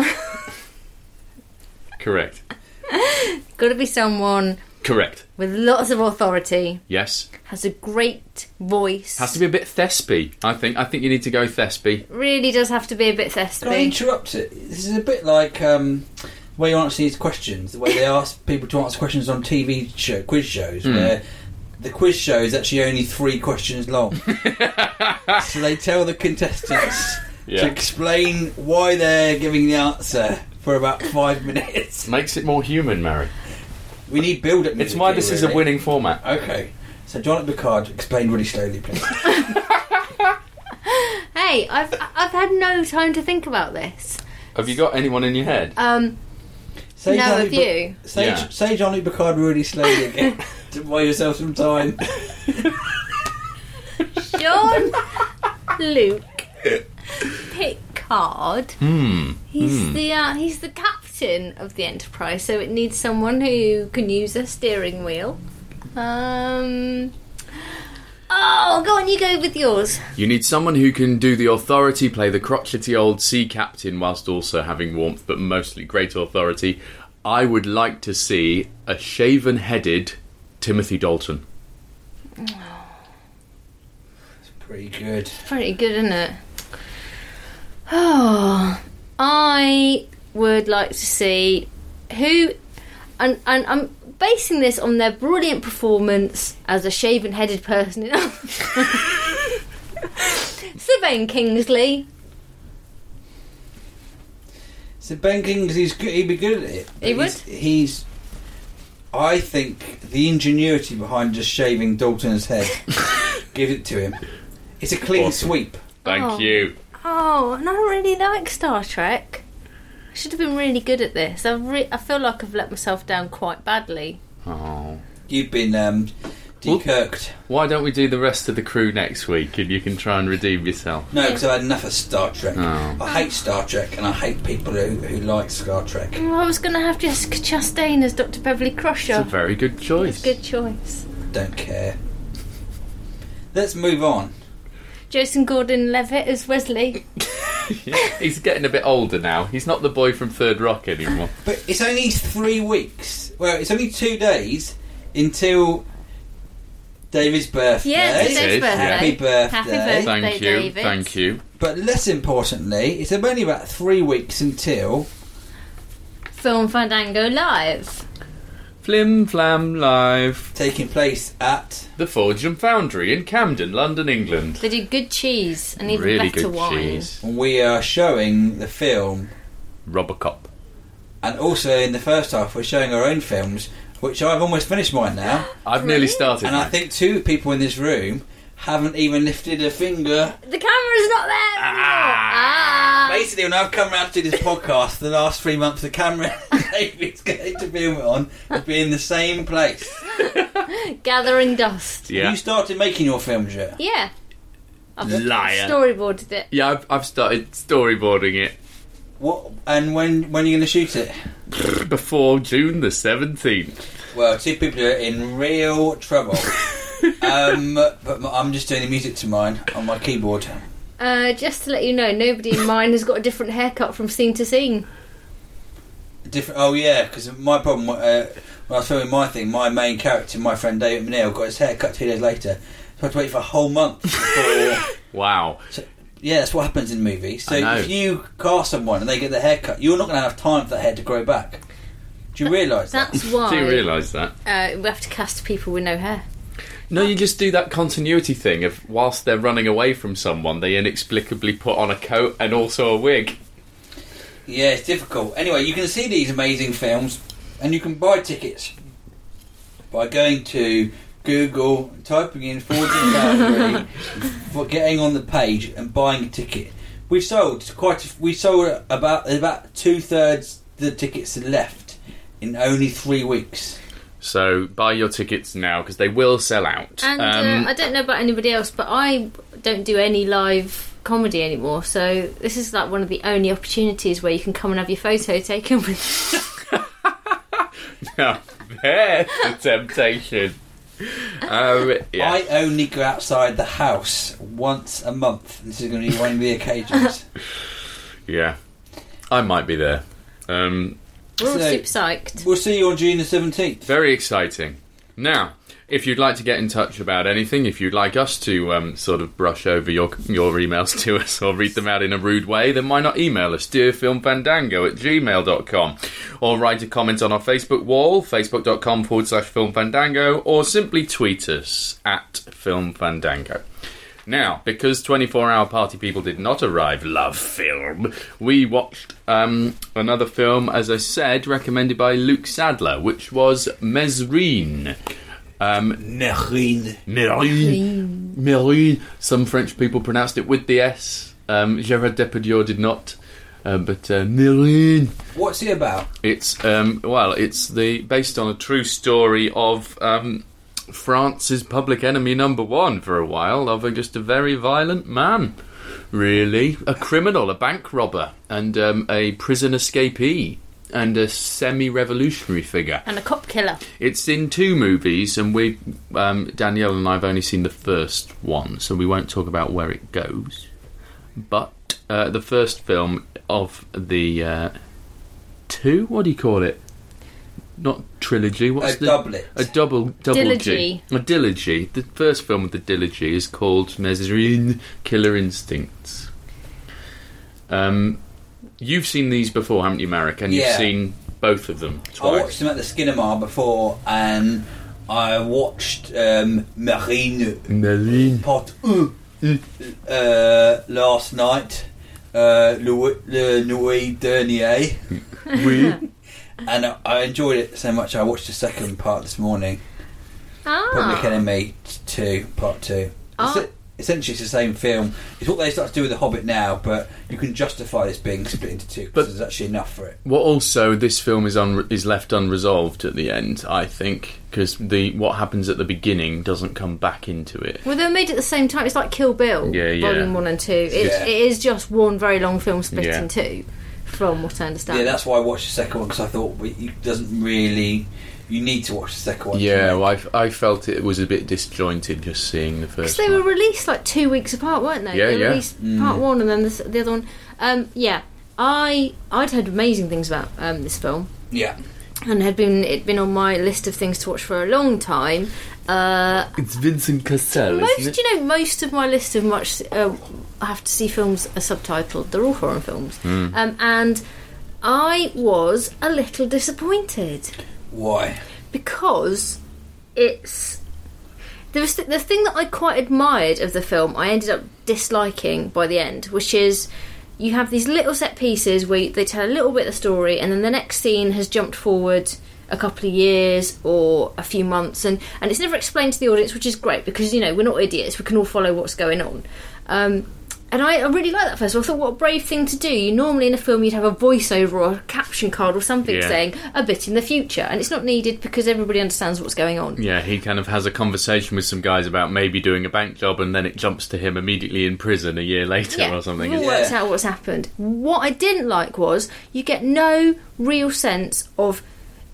S3: Correct.
S4: got to be someone
S3: Correct.
S4: with lots of authority,
S3: Yes.
S4: has a great voice.
S3: Has to be a bit Thespy, I think. I think you need to go Thespy.
S4: Really does have to be a bit
S5: Can I
S4: thespian.
S5: interrupt it? This is a bit like um, the way you answer these questions, the way they ask people to answer questions on T V show, quiz shows,
S3: Mm.
S5: where the quiz show is actually only three questions long. So they tell the contestants
S3: Yeah.
S5: to explain why they're giving the answer for about five minutes.
S3: Makes it more human, Mary.
S5: We need build-up
S3: It's
S5: music
S3: why
S5: here,
S3: this is a
S5: really.
S3: winning format.
S5: Okay. So Jean-Luc Picard, explain really slowly, please.
S4: Hey, I've I've had no time to think about this.
S3: Have you got anyone in your head?
S4: Um,
S5: Say
S4: no,
S5: Jean-Luc
S4: have
S5: Pic-
S4: you?
S5: Say,
S3: Yeah.
S5: say Jean-Luc Picard really slowly again to buy yourself some time.
S4: Jean-Luc Picard.
S3: Hmm.
S4: He's the uh, he's the captain of the Enterprise, so it needs someone who can use a steering wheel. Um. Oh, go on, you go with yours.
S3: You need someone who can do the authority, play the crotchety old sea captain whilst also having warmth, but mostly great authority. I would like to see a shaven-headed Timothy Dalton.
S5: Pretty good.
S4: Pretty good, isn't it? Oh, I would like to see who, and and I'm basing this on their brilliant performance as a shaven-headed person in Sir Ben Kingsley.
S5: So Ben Kingsley's good. He'd be good at it.
S4: He would?
S5: He's, he's. I think the ingenuity behind just shaving Dalton's head. Give it to him. It's a clean
S3: Awesome.
S5: sweep.
S3: Thank
S4: Oh.
S3: you.
S4: Oh, and I really like Star Trek. I should have been really good at this. I re- I feel like I've let myself down quite badly.
S3: Oh.
S5: You've been um, dekirked.
S3: Why don't we do the rest of the crew next week and you can try and redeem yourself?
S5: No, because I've had enough of Star Trek.
S3: Oh.
S5: I hate Star Trek, and I hate people who, who like Star Trek.
S4: Oh, I was going to have Jessica Chastain as Doctor Beverly Crusher.
S3: It's a very good choice.
S4: Good choice.
S5: Don't care. Let's move on.
S4: Jason Gordon-Levitt as Wesley.
S3: He's getting a bit older now. He's not the boy from Third Rock anymore.
S5: But it's only three weeks. Well, it's only two days until David's birthday.
S4: Yeah, it's
S3: It
S4: Dave's
S3: is,
S4: birthday.
S3: yeah.
S5: Happy birthday.
S4: Happy birthday,
S3: Thank you.
S4: David.
S3: Thank you.
S5: But less importantly, it's only about three weeks until
S4: Film Fandango Live.
S3: Flim Flam Live.
S5: taking place at
S3: The Forge and Foundry in Camden, London, England.
S4: They do good cheese and even
S3: Really
S4: better
S3: good
S4: wine.
S3: cheese.
S5: we are showing the film,
S3: Robocop.
S5: and also in the first half we're showing our own films, which I've almost finished mine now.
S3: I've nearly started.
S5: And I
S3: mine.
S5: think two people in this room haven't even lifted a finger.
S4: The camera's not there. Ah.
S5: Basically, when I've come around to do this podcast, the last three months, the camera David's going to film it on will be in the same place.
S4: Gathering dust.
S3: Yeah.
S5: You started making your films yet?
S4: Yeah. I've
S3: Liar.
S4: storyboarded it.
S3: Yeah, I've, I've started storyboarding it
S5: What? And when when are you going to shoot it?
S3: before June the seventeenth.
S5: Well, two people are in real trouble. um, but I'm just doing the music to mine on my keyboard.
S4: Uh, just to let you know, nobody in mine has got a different haircut from scene to scene.
S5: Different. Oh yeah, because my problem uh, when I was filming my thing, my main character, my friend David Manil, got his hair cut two days later. So I had to wait for a whole month before.
S3: Wow.
S5: So, yeah, that's what happens in movies. So
S3: I know.
S5: if you cast someone and they get their hair cut, you're not going to have time for that hair to grow back. Do you realise that?
S4: That's why.
S3: Do you realise that?
S4: Uh, we have to cast people with no hair.
S3: No, you just do that continuity thing of whilst they're running away from someone, they inexplicably put on a coat and also a wig.
S5: Yeah, it's difficult. Anyway, you can see these amazing films and you can buy tickets by going to Google, typing in Forging Calgary, for getting on the page and buying a ticket. We've sold quite. A, we sold about about two thirds the tickets left in only three weeks.
S3: So buy your tickets now because they will sell out.
S4: And
S3: Um,
S4: uh, I don't know about anybody else, but I don't do any live comedy anymore. So this is like one of the only opportunities where you can come and have your photo taken with.
S3: Now, there's the temptation. Um, yeah.
S5: I only go outside the house once a month. This is going to be one of the occasions.
S3: yeah, I might be there. Um,
S4: We're all
S5: So-
S4: super psyched.
S5: We'll see you on June the seventeenth.
S3: Very exciting. Now, if you'd like to get in touch about anything, if you'd like us to um, sort of brush over your your emails to us or read them out in a rude way, then why not email us, dearfilmfandango at gmail dot com, or write a comment on our Facebook wall, facebook.com forward slash filmfandango, or simply tweet us at filmfandango. Now, because twenty-four hour Party People did not arrive, love film, we watched um, another film, as I said, recommended by Luke Sadler, which was Mesrine. Um,
S5: Nerine.
S3: Mesrine. Mesrine. Some French people pronounced it with the S. Um, Gérard Depardieu did not. Uh, but uh, Mesrine.
S5: What's he about?
S3: It's um, well, it's the based on a true story of um, France's public enemy number one for a while, of a, just a very violent man, really, a criminal, a bank robber, and um, a prison escapee, and a semi-revolutionary figure.
S4: And a cop killer.
S3: It's in two movies, and we, um, Danielle and I have only seen the first one, so we won't talk about where it goes. But uh, the first film of the uh, two, what do you call it? Not trilogy. What's
S5: A
S3: the
S5: doublet.
S3: A double double
S4: Dilogy.
S3: G. A dilogy. The first film of the dilogy is called Mesrine: Killer Instincts. Um, you've seen these before, haven't you, Marek? And
S5: Yeah.
S3: you've seen both of them
S5: I
S3: twice.
S5: watched them at the Cinema before, and I watched um, Marine
S3: Mesrine.
S5: Part one uh, last night. Uh, Le, Le Nuit Dernier.
S3: Oui.
S5: And I, I enjoyed it so much I watched the second part this morning. Public
S4: Ah.
S5: Enemy two, Part two.
S4: Ah.
S5: It's, essentially, it's the same film. It's what they start to do with The Hobbit now, but you can justify this being split into two
S3: But-
S5: because there's actually enough for it.
S3: Well, also, this film is un- is left unresolved at the end, I think, because the what happens at the beginning doesn't come back into it.
S4: Well, they were made at the same time. It's like Kill Bill,
S3: Yeah, yeah.
S4: Volume One and Two. It's,
S5: Yeah.
S4: It is just one very long film split
S3: Yeah.
S4: in two, from what I understand.
S5: Yeah, that's why I watched the second one, because I thought well, it doesn't really. You need to watch the second one. to
S3: Yeah,
S5: make-
S3: well, I, f- I felt it was a bit disjointed just seeing the
S4: Because
S3: first
S4: they
S3: one.
S4: were released like two weeks apart, weren't they?
S3: Yeah,
S4: they
S3: yeah.
S4: released part one and then the, the other one. Um, yeah, I I'd heard amazing things about um, this film,
S5: Yeah.
S4: and had been it'd been on my list of things to watch for a long time. Uh,
S3: It's Vincent Cassel,
S4: most,
S3: isn't it?
S4: you know, most of my list of much uh, I have to see films are subtitled. They're all foreign films,
S3: Hmm.
S4: um, and I was a little disappointed.
S5: Why?
S4: Because it's there was th- the thing that I quite admired of the film I ended up disliking by the end, which is you have these little set pieces where they tell a little bit of the story and then the next scene has jumped forward a couple of years or a few months, and, and it's never explained to the audience, which is great because, you know, we're not idiots, we can all follow what's going on. Um, And I, I really like that first of all. I thought, what a brave thing to do. You normally in a film you'd have a voiceover or a caption card or something
S3: Yeah.
S4: saying a bit in the future, and it's not needed because everybody understands what's going on.
S3: Yeah, he kind of has a conversation with some guys about maybe doing a bank job, and then it jumps to him immediately in prison a year later
S4: Yeah,
S3: or something.
S4: it all
S5: Yeah.
S4: works out what's happened. What I didn't like was you get no real sense of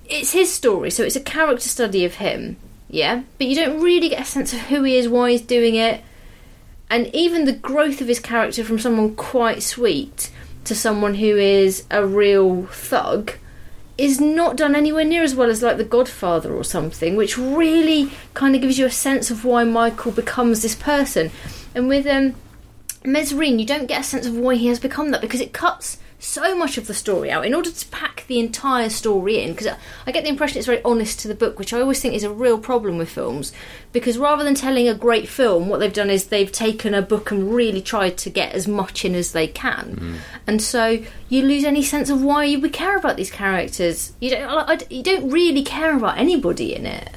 S4: it's his story, so it's a character study of him, yeah? But you don't really get a sense of who he is, why he's doing it, and even the growth of his character from someone quite sweet to someone who is a real thug is not done anywhere near as well as like The Godfather or something, which really kind of gives you a sense of why Michael becomes this person. And with um, Mesrine, you don't get a sense of why he has become that, because it cuts so much of the story out in order to pack the entire story in, because I get the impression it's very honest to the book, which I always think is a real problem with films, because rather than telling a great film, what they've done is they've taken a book and really tried to get as much in as they can. Mm. And so you lose any sense of why you would care about these characters. You don't, you don't really care about anybody in it.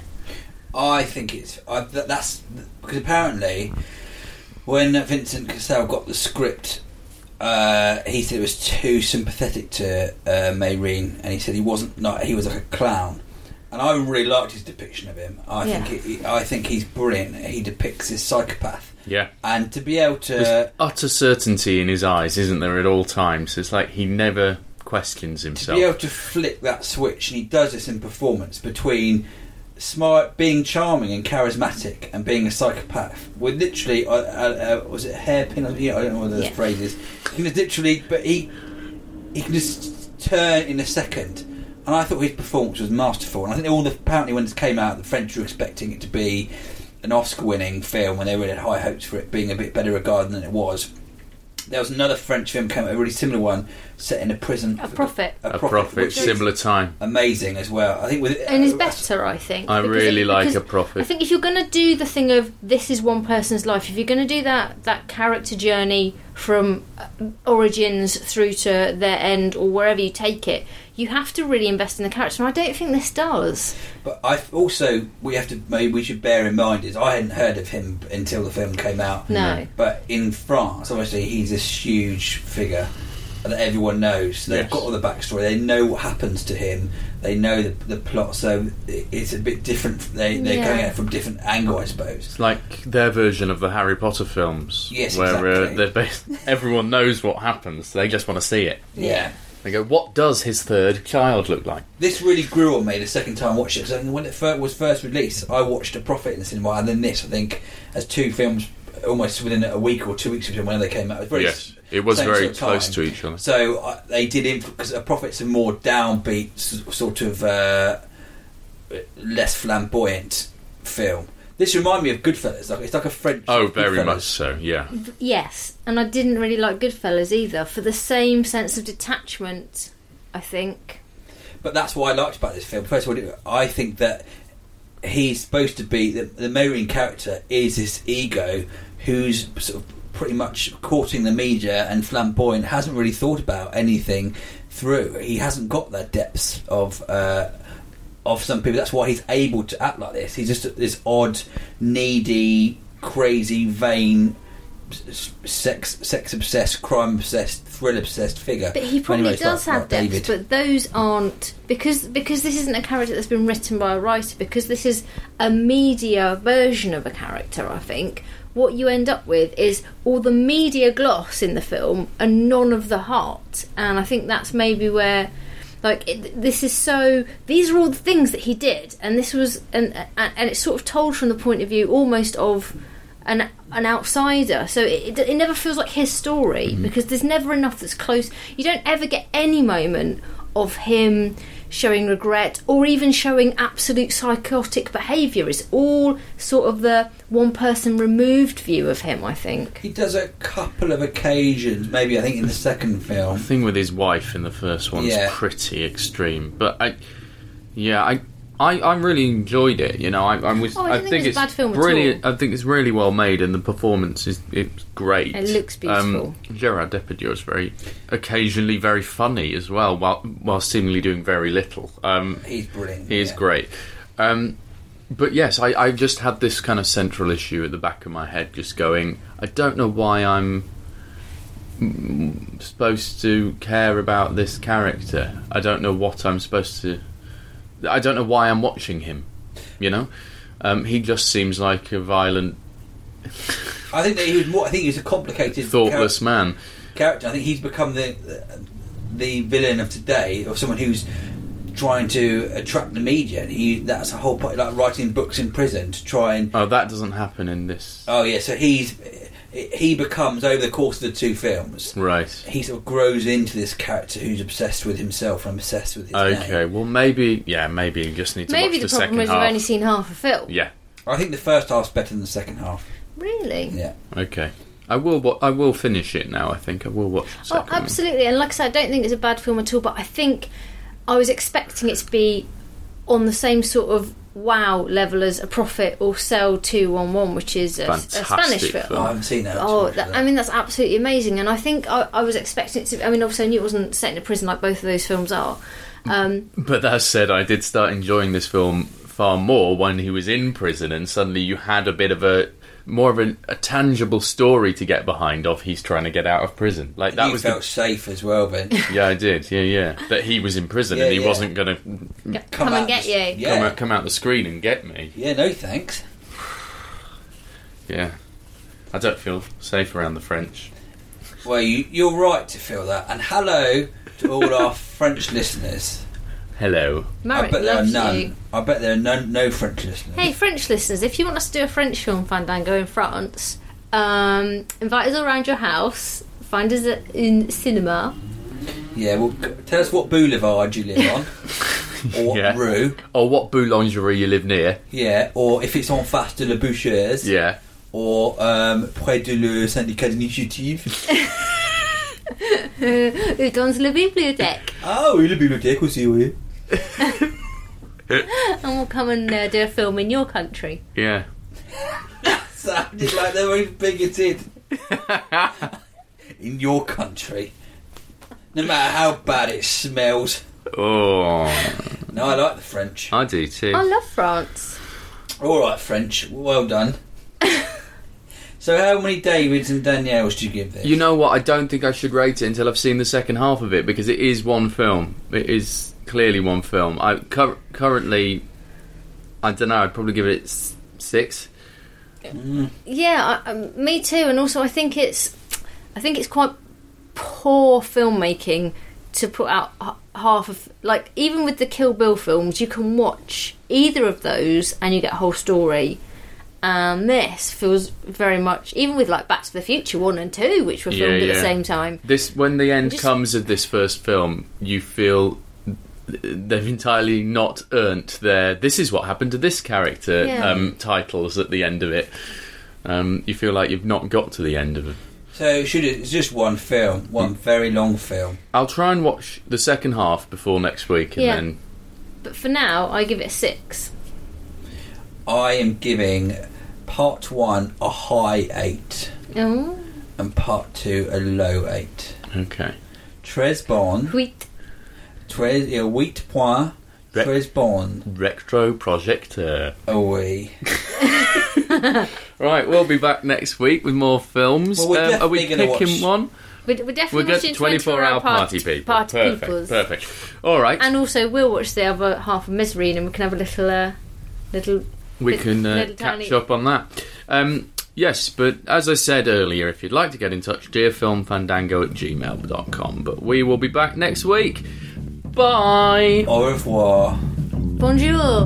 S5: I think it's I, that's because apparently when Vincent Cassel got the script, Uh, he said it was too sympathetic to uh, Mesrine, and he said he wasn't. Not, he was like a clown, and I really liked his depiction of him. I
S4: yeah.
S5: think he, I think he's brilliant. He depicts this psychopath.
S3: Yeah,
S5: and to be able to
S3: There's utter certainty in his eyes, isn't there, at all times? It's like he never questions himself.
S5: To be able to flick that switch, and he does this in performance between smart, being charming and charismatic, and being a psychopath. With literally, uh, uh, uh, was it hairpin? Yeah, I don't know what those
S4: yeah.
S5: phrases. He can just literally, but he he can just turn in a second. And I thought his performance was masterful. And I think all the apparently when it came out, the French were expecting it to be an Oscar-winning film, and they really had high hopes for it being a bit better regarded than it was. There was another French film came out, a really similar one, set in a prison.
S4: A Prophet.
S5: A,
S3: a
S5: Prophet,
S3: Prophet similar time.
S5: Amazing as well. I think with
S4: and it's better, I think.
S3: I really
S4: it,
S3: like A Prophet.
S4: I think if you're going to do the thing of this is one person's life, if you're going to do that that character journey from origins through to their end or wherever you take it, you have to really invest in the character, and I don't think this does.
S5: But I also we have to maybe we should bear in mind is I hadn't heard of him until the film came out.
S4: No,
S5: but in France, obviously, he's this huge figure that everyone knows. So they've
S3: yes.
S5: got all the backstory. They know what happens to him. They know the, the plot. So it's a bit different. They they're
S4: yeah.
S5: coming at it from a different angle, I suppose.
S3: It's like their version of the Harry Potter films.
S5: Yes,
S3: where
S5: exactly.
S3: uh, they're based, everyone knows what happens. They just want to see it.
S5: Yeah.
S3: They go, what does his third child look like?
S5: This really grew on me the second time I watched it. So when it first, was first released, I watched A Prophet in the cinema, and then this, I think, as two films almost within a week or two weeks of when they came out. It was very
S3: yes, it was
S5: same
S3: very
S5: sort of
S3: close
S5: time.
S3: to each other.
S5: So uh, they did it because A Prophet's a more downbeat, s- sort of uh, less flamboyant film. This reminded me of Goodfellas. Like it's like a French.
S3: Oh, very
S5: Goodfellas.
S3: much so. Yeah.
S4: yes, and I didn't really like Goodfellas either for the same sense of detachment, I think.
S5: But that's what I liked about this film. First of all, I think that he's supposed to be the, the Mesrine character is this ego who's sort of pretty much courting the media and flamboyant, hasn't really thought about anything through. He hasn't got the depths of uh, of some people. That's why he's able to act like this. He's just this odd, needy, crazy, vain, sex sex obsessed, crime obsessed, thrill obsessed figure.
S4: But he probably
S5: Anyways,
S4: does
S5: like,
S4: have
S5: like
S4: depths,
S5: David.
S4: but those aren't because because this isn't a character that's been written by a writer. Because this is a media version of a character, I think. What you end up with is all the media gloss in the film and none of the heart, and I think that's maybe where, like, it, this is so. These are all the things that he did, and this was, and and, and it's sort of told from the point of view almost of an an outsider. So it, it, it never feels like his story mm-hmm. because there's never enough that's close. You don't ever get any moment of him showing regret or even showing absolute psychotic behaviour. It's all sort of the one person removed view of him, I think.
S5: He does a couple of occasions, maybe I think in the second film.
S3: The thing with his wife in the first one's
S5: Yeah.
S3: pretty extreme, but I, yeah, I, I, I really enjoyed it. You know, I, I was,
S4: Oh, I didn't think it was a
S3: it's
S4: bad film at
S3: really,
S4: all.
S3: I think it's really well made, and the performance is it's great.
S4: It looks beautiful.
S3: Um, Gerard Depardieu is very, occasionally very funny as well, while while seemingly doing very little. Um,
S5: He's brilliant.
S3: He is
S5: yeah.
S3: great. Um, but yes, I, I just had this kind of central issue at the back of my head, just going, I don't know why I'm mm, supposed to care about this character. I don't know what I'm supposed to... I don't know why I'm watching him, you know? Um, he just seems like a violent,
S5: I think that he was more. I think he's a complicated,
S3: thoughtless
S5: char-
S3: man.
S5: character. I think he's become the the villain of today, or someone who's trying to attract the media. He that's a whole point, like writing books in prison to try and.
S3: Oh, that doesn't happen in this.
S5: Oh yeah, so he's he becomes over the course of the two films.
S3: Right.
S5: He sort of grows into this character who's obsessed with himself and obsessed with his
S3: Okay,
S5: name.
S3: well maybe yeah, maybe you just need to
S4: Maybe
S3: watch
S4: the
S3: the,
S4: problem
S3: second
S4: is
S3: half.
S4: you've only seen half a film.
S3: Yeah.
S5: I think the first half's better than the second half.
S4: Really?
S5: Yeah.
S3: Okay. I will. wa- I will finish it now. I think I will watch the
S4: Oh,
S3: second one.
S4: absolutely. And like I said, I don't think it's a bad film at all, but I think I was expecting it to be on the same sort of wow level as A Prophet or Cell two one one, which is a, a
S3: Fantastic
S4: Spanish film.
S3: film.
S5: Oh, I haven't seen that.
S4: Oh,
S5: Watch
S4: that,
S5: that.
S4: I mean, that's absolutely amazing. And I think I, I was expecting it to. I mean, obviously, I knew it wasn't set in a prison like both of those films are. Um,
S3: But that said, I did start enjoying this film far more when he was in prison, and suddenly you had a bit of a more of a, a tangible story to get behind of he's trying to get out of prison. Like that
S5: you
S3: was
S5: felt
S3: the,
S5: safe as well, Ben.
S3: yeah, I did, yeah, yeah. That he was in prison
S5: Yeah,
S3: and he
S5: yeah.
S3: wasn't going to
S4: come, come and get
S5: the-
S4: you.
S5: Yeah.
S3: come out come out the screen and get me.
S5: Yeah, no thanks.
S3: Yeah, I don't feel safe around the French.
S5: Well, you, you're right to feel that. And hello to all our French listeners.
S3: Hello.
S5: I
S4: Marek
S5: bet there are
S4: loves
S5: none.
S4: you.
S5: I bet there are no, no French listeners.
S4: Hey, French listeners, if you want us to do a French film Fandango in France, um, invite us around your house, find us at, in cinema.
S5: Yeah, well, c- tell us what boulevard you live on. Or what
S3: Yeah.
S5: rue.
S3: Or what boulangerie you live near.
S5: Yeah, or if it's en face de la Boucheuse.
S3: Yeah.
S5: Or um, près de le syndicat d'initiative.
S4: Who dans la bibliothèque.
S5: Ah oui, la bibliothèque aussi, oui.
S4: And we'll come and uh, do a film in your country.
S3: Yeah.
S5: Sounded like they were bigoted. In your country. No matter how bad it smells.
S3: Oh,
S5: No, I like the French.
S3: I do too.
S4: I love France.
S5: Alright, French. Well done. So how many Davids and Danielles do you give this?
S3: You know what? I don't think I should rate it until I've seen the second half of it because it is one film. It is clearly one film. I cur- currently, I don't know. I'd probably give it s- six.
S4: Yeah, I, um, me too. And also, I think it's, I think it's quite poor filmmaking to put out h- half of, like, even with the Kill Bill films, you can watch either of those and you get a whole story. And this feels very much, even with like Back to the Future one and two, which were
S3: Yeah,
S4: filmed at
S3: yeah.
S4: the same time.
S3: This when the end
S4: Just-
S3: comes of this first film, you feel they've entirely not earned their "this is what happened to this character"
S4: Yeah.
S3: um, titles at the end of it. Um, you feel like you've not got to the end of it.
S5: So should it, it's just one film, one very long film.
S3: I'll try and watch the second half before next week, and
S4: Yeah.
S3: then
S4: But for now, I give it a six.
S5: I am giving part one a high eight
S4: Oh,
S5: and part two a low eight.
S3: okay.
S5: Très bon.
S4: wheat.
S5: Très, yeah, huit points.
S3: Re-
S5: Très bon.
S3: Retro projector.
S5: Oh, oui.
S3: Right, we'll be back next week with more films.
S5: Well, we're
S3: um, are we
S5: definitely gonna
S3: picking
S5: watch-
S3: one?
S4: We're, we're
S3: We're
S4: definitely
S3: good.
S4: watching
S3: twenty-four hour party
S4: party,
S3: people.
S4: party
S3: Perfect.
S4: peoples.
S3: Perfect. All right.
S4: And also, we'll watch the other half of Misery, and we can have a little, uh, little.
S3: we
S4: bit-
S3: can uh,
S4: little
S3: catch
S4: tiny-
S3: up on that. Um, yes, but as I said earlier, if you'd like to get in touch, dearfilmfandango at gmail dot com. But we will be back next week. Bye.
S5: Au revoir.
S4: Bonjour.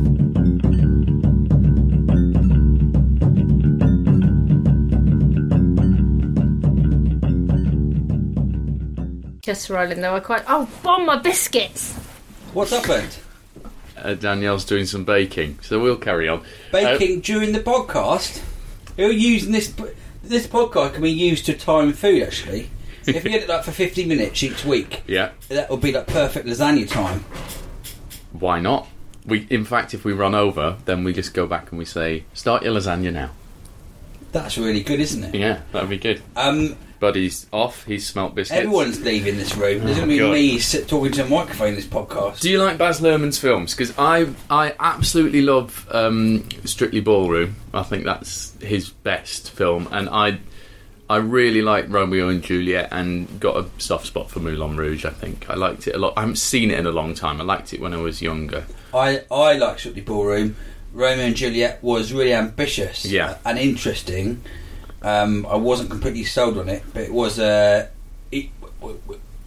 S4: Just rolling though, I quite. Oh, bomb my biscuits!
S5: What's happened?
S3: Uh, Danielle's doing some baking, so we'll carry on.
S5: Baking during the podcast? You're using this... This podcast can be used to time food, actually. If you get it like for fifty minutes each week,
S3: Uh, yeah.
S5: that would be like perfect lasagna time.
S3: Why not? We, in fact, if we run over, then we just go back and we say, "Start your lasagna now."
S5: That's really good, isn't it?
S3: Yeah, that'd be good.
S5: Um,
S3: Buddy's off. He's smelt biscuits.
S5: everyone's leaving this room. There's
S3: Oh,
S5: going to be
S3: God.
S5: me sit, talking to a microphone in this podcast.
S3: Do you like Baz Luhrmann's films? Because I I absolutely love um, Strictly Ballroom. I think that's his best film, and I I really like Romeo and Juliet, and got a soft spot for Moulin Rouge. I think I liked it a lot. I haven't seen it in a long time. I liked it when I was younger.
S5: I, I like Strictly Ballroom. Romeo and Juliet was really ambitious
S3: Yeah.
S5: and interesting. Um, I wasn't completely sold on it, but it was uh, it, w- w-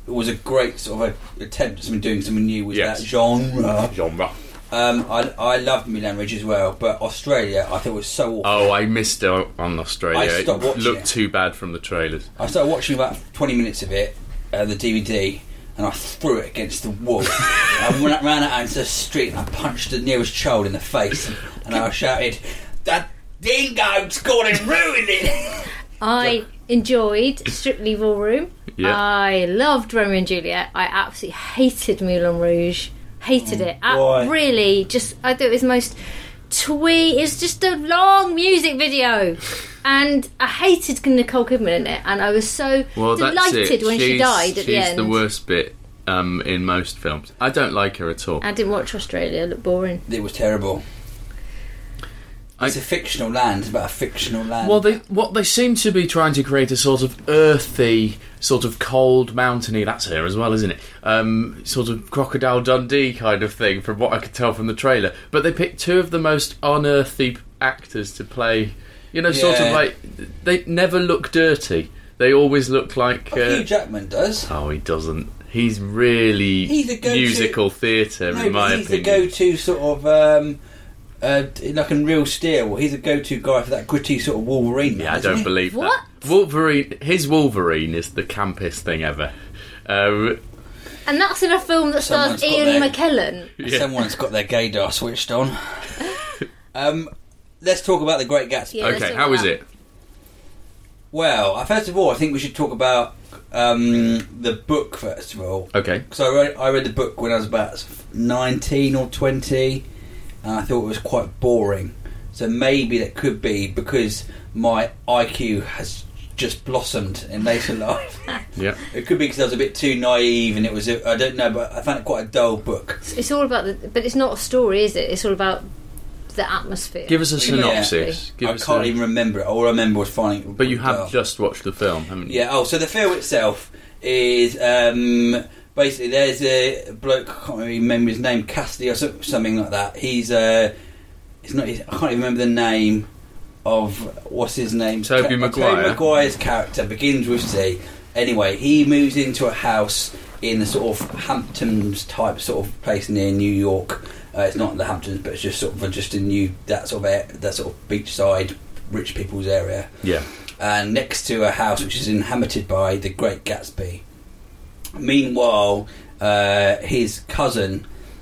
S5: was a great sort of a attempt at something doing something new with
S3: Yes.
S5: that genre.
S3: Genre.
S5: Um, I I loved Moulin Rouge as well, but Australia I thought was so awful.
S3: Oh, I missed out on Australia.
S5: I stopped
S3: it
S5: watching
S3: looked
S5: it.
S3: too bad from the trailers.
S5: I started watching about twenty minutes of it, uh, the D V D, and I threw it against the wall. I ran, ran out into the street and I punched the nearest child in the face, and I shouted, "That dingo's gone and ruined it!"
S4: I enjoyed Strictly Ballroom.
S3: Yeah.
S4: I loved Romeo and Juliet. I absolutely hated Moulin Rouge. Hated it. I
S5: why?
S4: really, just I thought it was the most twee. It's just a long music video, and I hated Nicole Kidman in it. And I was so
S3: Well, that's
S4: delighted
S3: it.
S4: when she
S3: She's-
S4: died at the
S3: She's
S4: end.
S3: the worst bit um, in most films. I don't like her at all.
S4: I didn't watch Australia. It looked boring.
S5: It was terrible. It's
S3: I-
S5: a fictional land. It's about a fictional land.
S3: Well, they what they seem to be trying to create a sort of earthy, sort of cold, mountainy. That's her as well, isn't it? Um, sort of Crocodile Dundee kind of thing, from what I could tell from the trailer. But they picked two of the most unearthly actors to play. You know, sort
S5: Yeah.
S3: of like they never look dirty. They always look like.
S5: Oh,
S3: Uh,
S5: Hugh Jackman does.
S3: oh, he doesn't. He's really
S5: He's a go-to-
S3: musical theatre,
S5: No,
S3: in my
S5: but he's
S3: opinion.
S5: the go-to sort of um, uh, like in Real Steel. He's a go-to guy for that gritty sort of Wolverine.
S3: Yeah,
S5: man,
S3: I
S5: isn't
S3: don't
S5: he?
S3: believe
S4: What?
S3: that. Wolverine, his Wolverine is the campest thing ever. Um,
S4: And that's in a film that
S5: Someone's
S4: stars
S5: got
S4: Ian
S5: their-
S4: McKellen.
S3: yeah.
S5: Someone's got their gaydar switched on. um, let's talk about The Great Gatsby.
S4: Yeah, let's
S3: Okay,
S4: talk
S3: how is
S4: about-
S3: it?
S5: Well, uh, first of all, I think we should talk about um, the book first of all.
S3: Okay.
S5: Because I read, I read the book when I was about nineteen or twenty, and I thought it was quite boring. So maybe that could be because my I Q has just blossomed in later life.
S3: Yeah.
S5: It could be because I was a bit too naive, and it was a, I don't know, but I found it quite a dull book.
S4: It's all about the, but it's not a story, is it? It's all about the atmosphere.
S3: Give us a
S5: Yeah.
S3: synopsis. Give
S5: I
S3: us
S5: can't
S3: a-
S5: even remember it. All I remember was finding it.
S3: But you have
S5: dull.
S3: just watched the film, haven't you?
S5: Yeah. Oh, so the film itself is um, basically there's a bloke. I can't really remember his name, Cassidy or so- something like that. He's uh, it's not. His, I can't even remember the name of what's his name.
S3: Tobey
S5: Ca-
S3: Maguire.
S5: Tobey Maguire's character begins with C. Anyway, he moves into a house in the sort of Hamptons type sort of place near New York. Uh, it's not the Hamptons, but it's just sort of just a new that sort of air, that sort of beachside rich people's area.
S3: Yeah.
S5: And next to a house which is inhabited by the Great Gatsby. Meanwhile, uh, his cousin,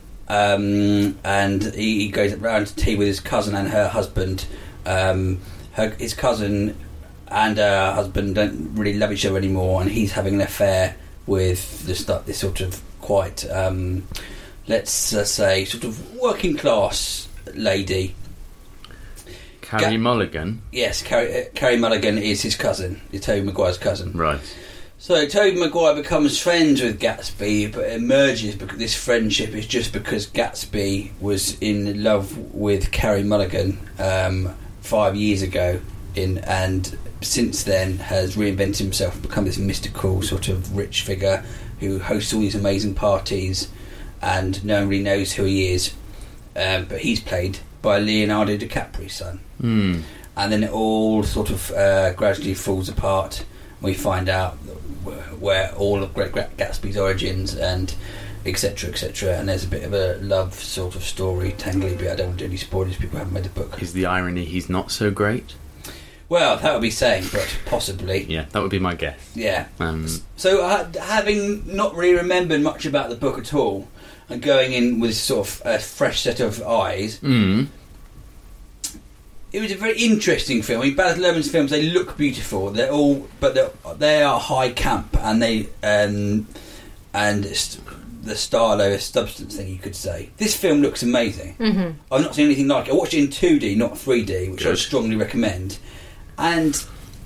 S5: um, and he, he goes around to tea with his cousin and her husband. Um, her, his cousin and her husband don't really love each other anymore, and he's having an affair with this, this sort of quite, um, let's uh, say, sort of working class lady.
S3: Carrie
S5: Ga-
S3: Mulligan.
S5: Yes, Carrie, uh, Carrie Mulligan is his cousin, is Tobey Maguire's cousin.
S3: Right.
S5: So Tobey Maguire becomes friends with Gatsby, but it emerges because this friendship is just because Gatsby was in love with Carrie Mulligan um, five years ago, in and since then has reinvented himself and become this mystical sort of rich figure who hosts all these amazing parties, and no one really knows who he is. Um, but he's played by Leonardo DiCaprio's son.
S3: Hmm.
S5: And then it all sort of uh, gradually falls apart. We find out where all of Great Gatsby's origins and etc etc, and there's a bit of a love sort of story tangly bit. I don't want to do any spoilers, people haven't read the book.
S3: Is the irony he's not so great?
S5: Well, that would be saying, but possibly.
S3: Yeah, that would be my guess.
S5: Yeah.
S3: Um,
S5: So uh, having not really remembered much about the book at all, and going in with sort of a fresh set of eyes,
S3: mm,
S5: it was a very interesting film. I mean, Baz Luhrmann's films, they look beautiful. They're all, but they're, they are high camp, and they um, and st- the style over substance thing, you could say. This film looks amazing.
S4: Mm-hmm.
S5: I've not seen anything like it. I watched it in two D, not three D, which I
S3: Good.
S5: strongly recommend. And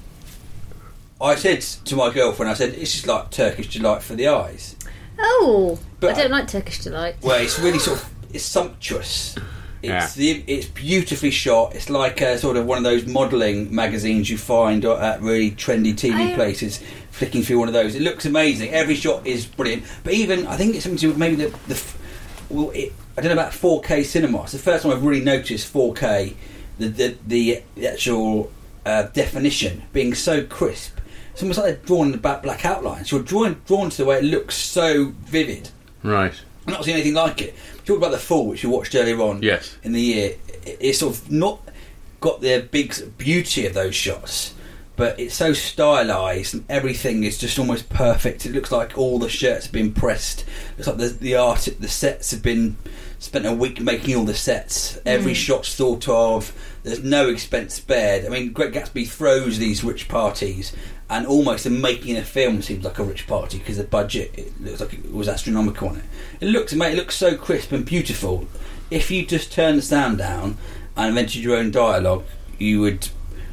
S5: I said to my girlfriend, I said, it's just like Turkish delight for the eyes.
S4: Oh,
S5: But
S4: I don't
S5: I-
S4: like Turkish delight.
S5: Well, it's really sort of, it's sumptuous. It's
S3: Yeah.
S5: the, it's beautifully shot. It's like a, sort of one of those modelling magazines you find at really trendy T V
S4: I-
S5: places. Flicking through one of those, it looks amazing. Every shot is brilliant. But even I think it's something to do with maybe the, the f- well, it, I don't know about four K cinema. It's the first time I've really noticed four K, the the, the actual uh, definition being so crisp, It's almost like they're drawn in the back black outlines. You're drawn drawn to the way it looks so vivid.
S3: Right.
S5: I've not seen anything like it. We talked about The Fall, which you watched earlier on
S3: Yes.
S5: in the year. It- It's sort of not got the big beauty of those shots, but it's so stylised and everything is just almost perfect. It looks like all the shirts have been pressed. It's like the, the art, the sets have been spent a week making all the sets. Every shot's thought of. There's no expense spared. I mean, Great Gatsby throws these rich parties, and almost the making a film seems like a rich party because the budget, it looks like it was astronomical on it. It looks, mate, it looks so crisp and beautiful. If you just turn the sound down and invented your own dialogue, you would,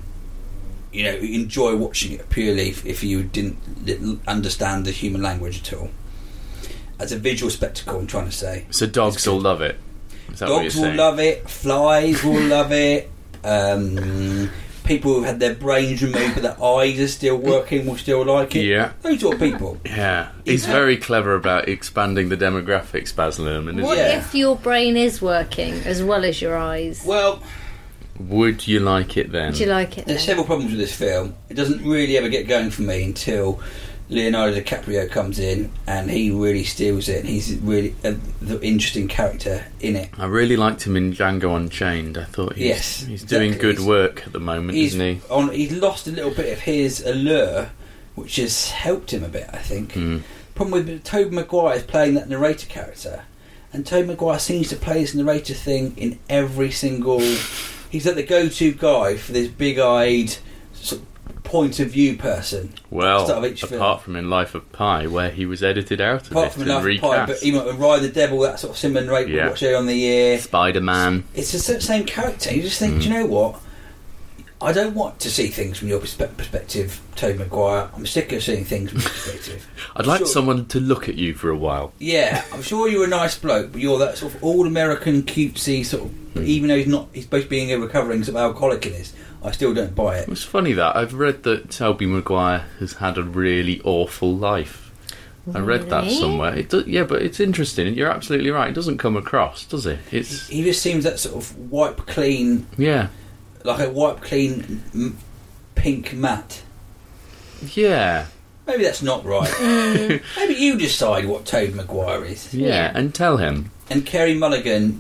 S5: you know, enjoy watching it purely if, if you didn't, didn't understand the human language at all. As a visual spectacle, I'm trying to say.
S3: So dogs will love it. Is that what you're
S5: Dogs will
S3: saying?
S5: love it. Flies will love it. Um, people who've had their brains removed but their eyes are still working will still like it.
S3: Yeah.
S5: Those sort of people.
S3: Yeah, he's
S5: Yeah.
S3: very clever about expanding the demographics, Baz Luhrmann, isn't
S4: What
S3: he?
S5: Yeah.
S4: if your brain is working as well as your eyes?
S5: Well,
S3: Would you like it then?
S4: Do you like it?
S5: there's
S4: then?
S5: several problems with this film. It doesn't really ever get going for me until Leonardo DiCaprio comes in and he really steals it. He's really a, the interesting character in it.
S3: I really liked him in Django Unchained. I thought he's,
S5: Yes,
S3: he's doing
S5: exactly.
S3: good work at the moment,
S5: He's
S3: isn't he?
S5: on. He's lost a little bit of his allure, which has helped him a bit, I think.
S3: Mm.
S5: Problem with Tobey Maguire is playing that narrator character, and Tobey Maguire seems to play this narrator thing in every single. He's like the go-to guy for this big-eyed sort of point of view person.
S3: Well,
S5: Start of each film.
S3: apart from in Life of Pi, where he was edited out of
S5: Apart
S3: it
S5: from
S3: and
S5: Life of Pi,
S3: recast.
S5: but even with Ride the Devil, that sort of similar narrator
S3: Yeah.
S5: we watched earlier on the year.
S3: Spider-Man.
S5: It's the sa- same character. You just think,
S3: Mm.
S5: do you know what? I don't want to see things from your perspe- perspective, Tobey Maguire. I'm sick of seeing things from your perspective.
S3: I'd like
S5: Sure.
S3: someone to look at you for a while.
S5: Yeah, I'm sure you're a nice bloke, but you're that sort of all-American, cutesy sort of. Even though he's not, he's supposed to be a recovering sort of alcoholic in this. I still don't buy it.
S3: It's funny that I've read that Tobey Maguire has had a really awful life. I read that
S4: Really?
S3: somewhere. It do, yeah, but it's interesting. You're absolutely right. It doesn't come across, does it? It's
S5: He just seems that sort of wipe clean,
S3: yeah,
S5: like a wipe clean m- pink matte.
S3: yeah,
S5: Maybe that's not right. Maybe you decide what Tobey Maguire is.
S3: yeah.
S4: Yeah.
S3: And tell him.
S5: And Kerry Mulligan,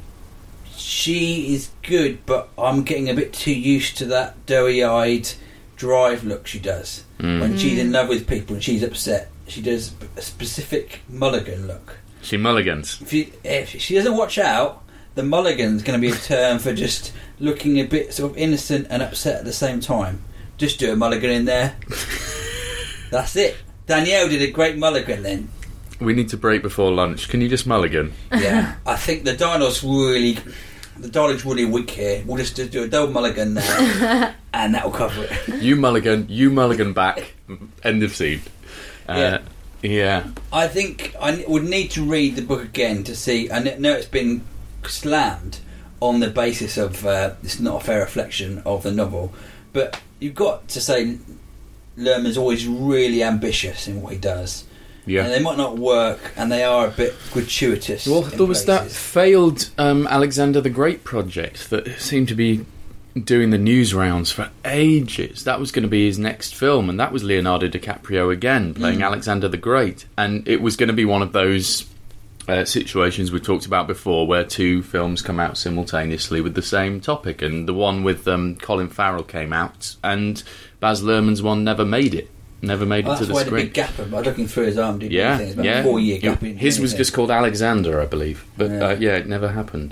S5: she is good, but I'm getting a bit too used to that doughy-eyed drive look she does.
S3: Mm.
S5: When she's in love with people and she's upset, she does a specific Mulligan look.
S3: She mulligans.
S5: If, you, if she doesn't watch out, the Mulligan's going to be a term for just looking a bit sort of innocent and upset at the same time. Just do a Mulligan in there. That's it. Danielle did a great Mulligan then.
S3: We need to break before lunch. Can you just mulligan?
S5: Yeah, I think the dialogue's really, the dialogue's really weak here. We'll just do a double Mulligan there, and that'll cover it.
S3: You mulligan. You mulligan back. End of scene. Uh, yeah.
S5: I think I would need to read the book again to see. I know it's been slammed on the basis of uh, it's not a fair reflection of the novel, but you've got to say Luhrmann's always really ambitious in what he does.
S3: Yeah.
S5: And they might not work, and they are a bit gratuitous.
S3: Well,
S5: in
S3: there was that
S5: places.
S3: failed um, Alexander the Great project that seemed to be doing the news rounds for ages. That was going to be his next film, and that was Leonardo DiCaprio again playing
S5: Mm.
S3: Alexander the Great. And it was going to be one of those uh, situations we talked about before, where two films come out simultaneously with the same topic. And the one with um, Colin Farrell came out, and Baz Luhrmann's one never made it. Never made it
S5: Oh,
S3: to
S5: that's
S3: the
S5: why the
S3: screen.
S5: big gap. Of, I'm looking through his arm.
S3: Yeah,
S5: thing. It's about
S3: yeah.
S5: a four-year gap.
S3: It-
S5: in
S3: his was
S5: anything.
S3: just called Alexander, I believe, but
S5: Yeah.
S3: uh, yeah, it never happened.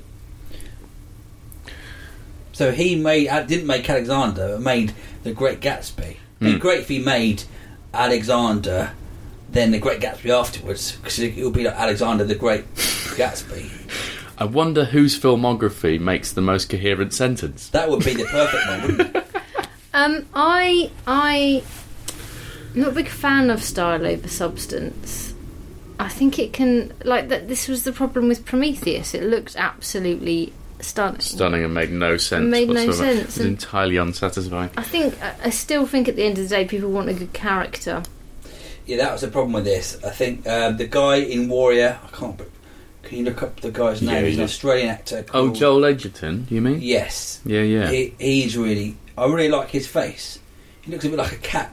S5: So he made uh, didn't make Alexander, but made The Great Gatsby. It'd be
S3: Mm.
S5: great if he made Alexander, then The Great Gatsby afterwards, because it would be like Alexander the Great Gatsby.
S3: I wonder whose filmography makes the most coherent sentence.
S5: That would be the perfect one, wouldn't it?
S4: Um, I I I'm not a big fan of style over substance. I think it can like that. This was the problem with Prometheus. It looked absolutely stunning.
S3: Stunning and made no sense.
S4: Made no
S3: whatsoever.
S4: sense,
S3: It was
S4: and-
S3: entirely unsatisfying.
S4: I think I I still think at the end of the day, people want a good character.
S5: Yeah, that was the problem with this. I think uh, the guy in Warrior, I can't. Can you look up the guy's
S3: Yeah,
S5: name? He's an
S3: yeah.
S5: Australian actor.
S3: Oh,
S5: Called,
S3: Joel Edgerton, you mean?
S5: Yes,
S3: Yeah, yeah.
S5: he, he's really. I really like his face. He looks a bit like a cat.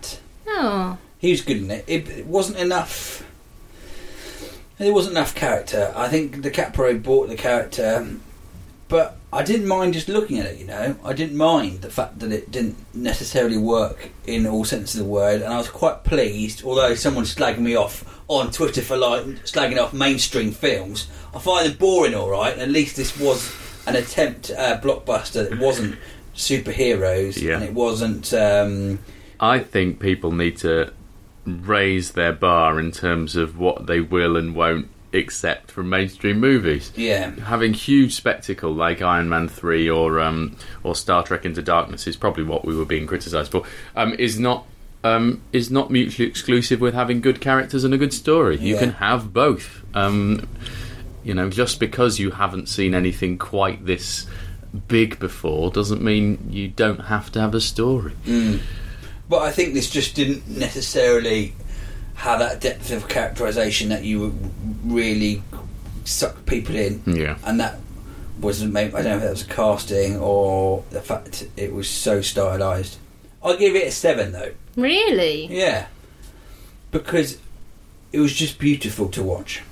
S4: Oh.
S5: He was good in it. It, it wasn't enough. There wasn't enough character. I think DiCaprio bought the character, but I didn't mind just looking at it. You know, I didn't mind the fact that it didn't necessarily work in all senses of the word, and I was quite pleased. Although someone's slagging me off on Twitter for like slagging off mainstream films, I find them boring. All right, at least this was an attempt at a blockbuster. It wasn't superheroes,
S3: Yeah.
S5: and it wasn't. Um,
S3: I think people need to raise their bar in terms of what they will and won't accept from mainstream movies.
S5: yeah.
S3: Having huge spectacle like Iron Man three or um, or Star Trek Into Darkness is probably what we were being criticised for. Um, is not um, is not mutually exclusive with having good characters and a good story. You
S5: Yeah.
S3: can have both. Um, you know, just because you haven't seen anything quite this big before doesn't mean you don't have to have a story.
S5: Mm. But I think this just didn't necessarily have that depth of characterisation that you would really suck people in.
S3: Yeah.
S5: And that wasn't, maybe, I don't know if that was a casting or the fact it was so stylised. I'll give it a seven though.
S4: Really?
S5: Yeah. Because it was just beautiful to watch.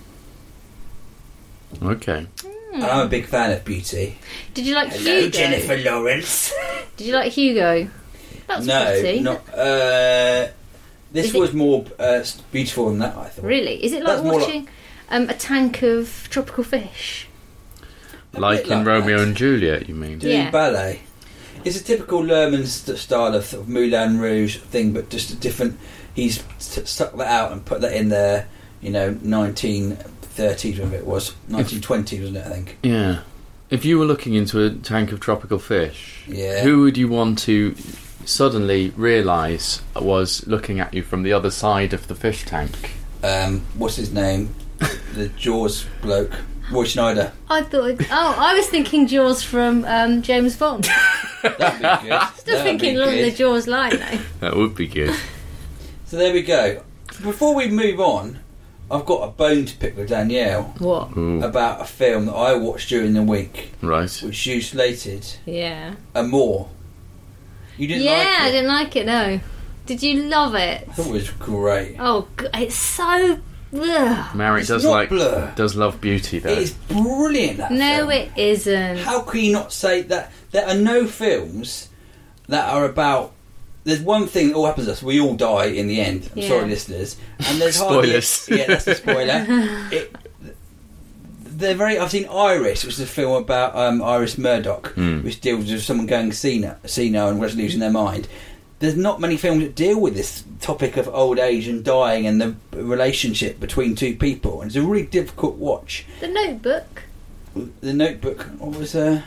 S3: Okay.
S5: And I'm a big fan of beauty.
S4: Did you like
S5: Hello,
S4: Hugo?
S5: Jennifer Lawrence.
S4: Did you like Hugo? That's
S5: no,
S4: pretty.
S5: not. Uh, this
S4: Is it-
S5: was more uh, beautiful than that, I thought.
S4: Really? Is it like
S5: That's more
S4: watching um, a tank of tropical fish?
S5: A
S3: Like
S5: bit
S3: in
S5: like
S3: Romeo
S5: that.
S3: and Juliet, you mean?
S5: Doing
S4: Yeah.
S5: ballet. It's a typical Lerman st- style of, of Moulin Rouge thing, but just a different. He's t- stuck that out and put that in there. You know, nineteen thirties, whatever it was, nineteen twenties, wasn't it? I think.
S3: Yeah. If you were looking into a tank of tropical fish,
S5: Yeah.
S3: who would you want to suddenly realise was looking at you from the other side of the fish tank?
S5: Um, what's his name? The Jaws bloke, Roy Schneider.
S4: I thought. Oh, I was thinking Jaws from um, James Bond.
S5: That'd be good.
S4: Still
S5: That'd
S4: thinking
S5: be
S4: along
S5: good.
S4: the Jaws line though.
S3: That would be good.
S5: So there we go. Before we move on, I've got a bone to pick with Danielle
S4: What?
S3: Ooh,
S5: about a film that I watched during the week,
S3: right.
S5: which you slated,
S4: Yeah.
S5: Amore. You didn't
S4: yeah,
S5: like it?
S4: I didn't like it. No. Did you love it?
S5: I thought it was great.
S4: Oh, g- it's so. Ugh.
S3: Mary
S5: It's
S3: does
S5: not
S3: like
S5: Blur.
S3: does love beauty though.
S5: It is brilliant, that
S4: No,
S5: film.
S4: it isn't.
S5: How can you not say that? There are no films that are about. There's one thing that all happens to us. We all die in the end. I'm
S4: Yeah.
S5: sorry, listeners. And there's hardly.
S3: Spoilers.
S5: Yeah, that's a spoiler. it, they're very. I've seen Iris, which is a film about um, Iris Murdoch,
S3: Mm.
S5: which deals with someone going senile, senile and was losing their mind. There's not many films that deal with this topic of old age and dying and the relationship between two people. And it's a really difficult watch.
S4: The Notebook.
S5: The Notebook. What was uh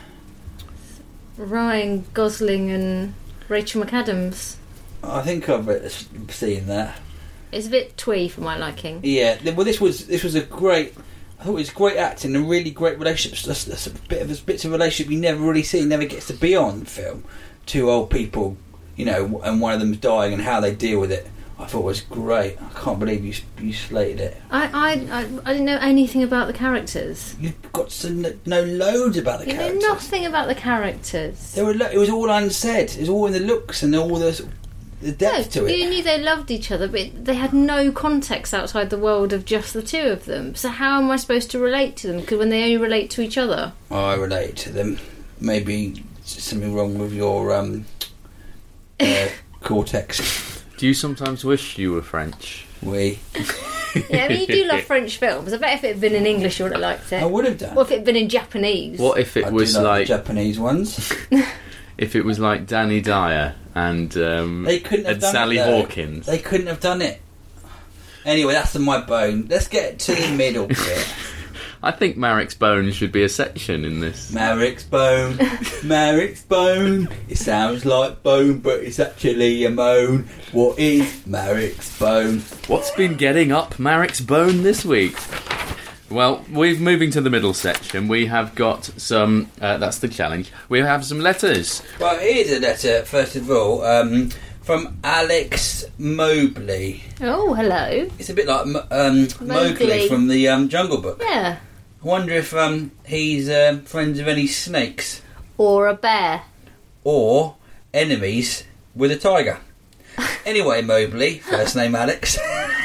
S4: Ryan Gosling and Rachel McAdams.
S5: I think I've uh, seen that.
S4: It's a bit twee for my liking.
S5: Yeah. th- Well, this was this was a great. I thought it was great acting and really great relationships. That's, that's a bit of a bits of relationship you never really see. Never gets to be on film. Two old people, you know, and one of them's dying and how they deal with it. I thought it was great. I can't believe you you slated it.
S4: I, I, I, I didn't know anything about the characters.
S5: You've got to kn- know loads about the
S4: You know
S5: characters.
S4: nothing about the characters.
S5: There were lo- it was all unsaid. It was all in the looks and all the the depth
S4: No,
S5: to it.
S4: you knew they loved each other, but they had no context outside the world of just the two of them. So how am I supposed to relate to them? Because when they only relate to each other.
S5: I relate to them. Maybe something wrong with your um, uh, cortex.
S3: Do you sometimes wish you were French?
S5: We.
S4: Yeah, I mean, you do love French films. I bet if it had been in English, you would have liked it.
S5: I would have done.
S4: What if it had been in Japanese?
S3: What if it
S5: I
S3: was
S5: do like,
S3: like
S5: the Japanese ones.
S3: if it was like Danny Dyer and um,
S5: They couldn't have
S3: and
S5: done
S3: Sally
S5: it. though.
S3: Hawkins?
S5: They couldn't have done it. Anyway, that's my bone. Let's get to the middle bit.
S3: I think Marek's Bone should be a section in this.
S5: Marek's bone, Marek's bone. It sounds like bone, but it's actually a moan. What is Marek's bone?
S3: What's been getting up Marek's Bone this week? Well, we're moving to the middle section. We have got some. Uh, that's the challenge. We have some letters.
S5: Well, here's a letter, first of all, um, from Alex Mobley.
S4: Oh, hello.
S5: It's a bit like um, Mowgli
S4: Mowgli.
S5: from the um, Jungle Book.
S4: Yeah.
S5: I wonder if um, he's uh, friends of any snakes
S4: Or a bear.
S5: or enemies with a tiger. Anyway, Mobley, first name Alex.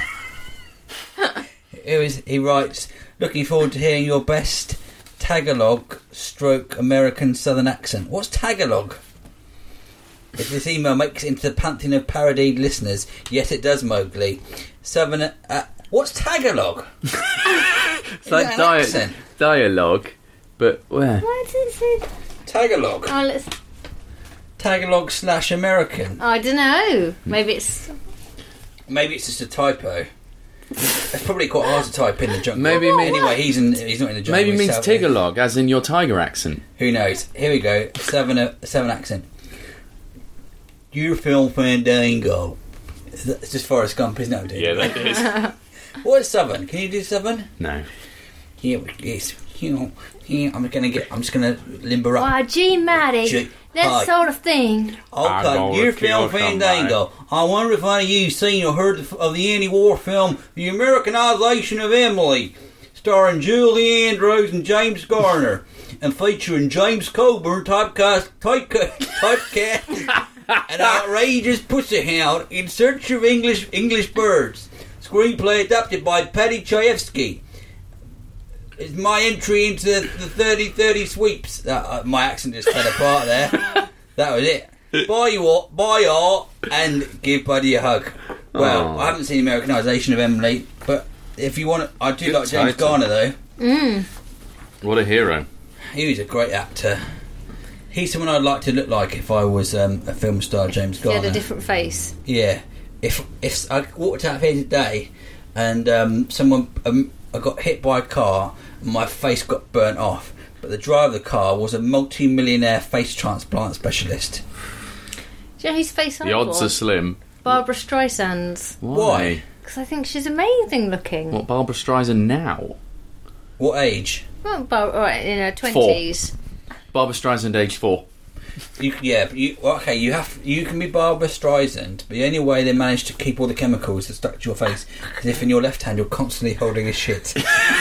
S5: It was, he writes, looking forward to hearing your best Tagalog stroke American Southern accent. What's Tagalog? If this email makes it into the pantheon of parodied listeners, yes it does, Mowgli. Southern... Uh, what's Tagalog?
S3: It's like dia- dialogue, but where?
S4: Why does it say...
S5: Tagalog.
S4: Oh, let's...
S5: Tagalog slash American.
S4: Oh, I don't know. Maybe it's...
S5: Maybe it's just a typo. It's probably quite hard to type in the jungle.
S3: Maybe
S5: Well,
S3: mean-
S5: anyway, he's in. He's not in the jungle.
S3: Maybe it
S5: he's
S3: means
S5: south-
S3: Tagalog, as in your tiger accent.
S5: Who knows? Here we go. Seven, uh, seven accent. Your film Fandango. It's just Forrest Gump, isn't it? Dude?
S3: Yeah, that is.
S5: What is Southern? Can you do Southern?
S3: No.
S5: Yeah, it's you know. Yeah, I'm gonna get. I'm just gonna limber up.
S4: Why, gee, Maddie,
S5: Gee,
S4: that
S5: hi.
S4: sort of thing.
S3: I'm
S5: Okay,
S3: gonna
S5: your
S3: kill
S5: film Fandango. I wonder if any of you seen or heard of the anti-war film The Americanization of Emily, starring Julie Andrews and James Garner, and featuring James Coburn typecast, typecast, typecast an outrageous pussyhound in search of English English birds. Screenplay adapted by Paddy Chayefsky. It's my entry into the, the thirty thirty sweeps. Uh, uh, my accent just fell apart there. That was it. Buy you what, buy art, and give Buddy a hug. Well,
S3: Oh.
S5: I haven't seen Americanisation of Emily, but if you want, I do
S3: Good
S5: like James
S3: title.
S5: Garner though.
S4: Mm.
S3: What a hero.
S5: He was a great actor. He's someone I'd like to look like if I was um, a film star, James
S4: He
S5: Garner.
S4: had a different face.
S5: Yeah. If if I walked out of here today and um, someone um, I got hit by a car and my face got burnt off, but the driver of the car was a multi-millionaire face transplant specialist.
S4: Do you know whose face I
S3: The odds
S4: want?
S3: are slim.
S4: Barbara Streisand's.
S5: Why?
S4: Because I think she's amazing looking.
S3: What, Barbara Streisand now?
S5: What age?
S4: Well, Bar- all right, in her twenties.
S3: Barbara Streisand, age four.
S5: You, yeah, but you okay? You have you can be Barbara Streisand, but the only way they manage to keep all the chemicals that stuck to your face is if in your left hand you're constantly holding a shit.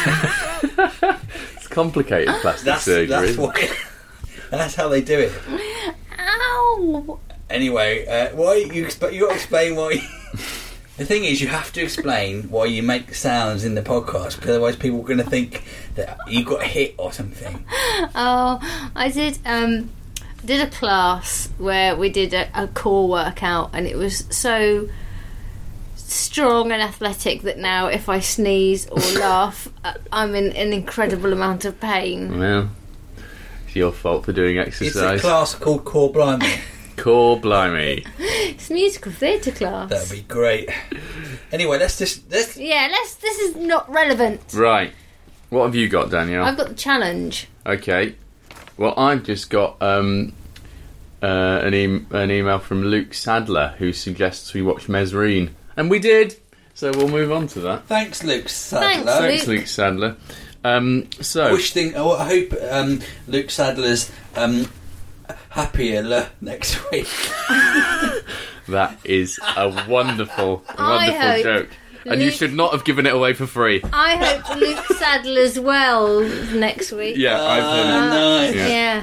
S3: It's complicated plastic
S5: That's
S3: surgery.
S5: that's
S3: isn't it?
S5: what. That's how they do it.
S4: Ow!
S5: Anyway, uh, why you exp- you got to explain why. You, the thing is, you have to explain why you make sounds in the podcast, because otherwise people are going to think that you got hit or something.
S4: Oh, I did. Um, did a class where we did a, a core workout, and it was so strong and athletic that now, if I sneeze or laugh, uh, I'm in an incredible amount of pain.
S3: Well, it's your fault for doing
S5: It's a
S3: exercise.
S5: class called Core Blimey.
S3: Core blimey.
S4: It's a musical theatre class.
S5: That'd be great. Anyway, let's just let's.
S4: Yeah, let's. This is not relevant.
S3: Right. What have you got, Danielle?
S4: I've got the challenge.
S3: Okay. Well, I've just got um, uh, an, e- an email from Luke Sadler who suggests we watch Mesrine. And we did! So we'll move on to that.
S5: Thanks, Luke Sadler.
S4: Thanks,
S3: Thanks,
S4: Luke.
S3: Luke Sadler. Um,
S5: I
S3: so,
S5: wish thing. Oh, I hope um, Luke Sadler's um, happier le- next week.
S3: that is a wonderful,
S4: I
S3: wonderful
S4: hope
S3: joke. And you
S4: Luke-
S3: should not have given it away for free.
S4: I hope Luke Sadler's well next week.
S3: Yeah, I've
S5: Uh,
S3: done it.
S5: no.
S3: Yeah.
S4: Yeah.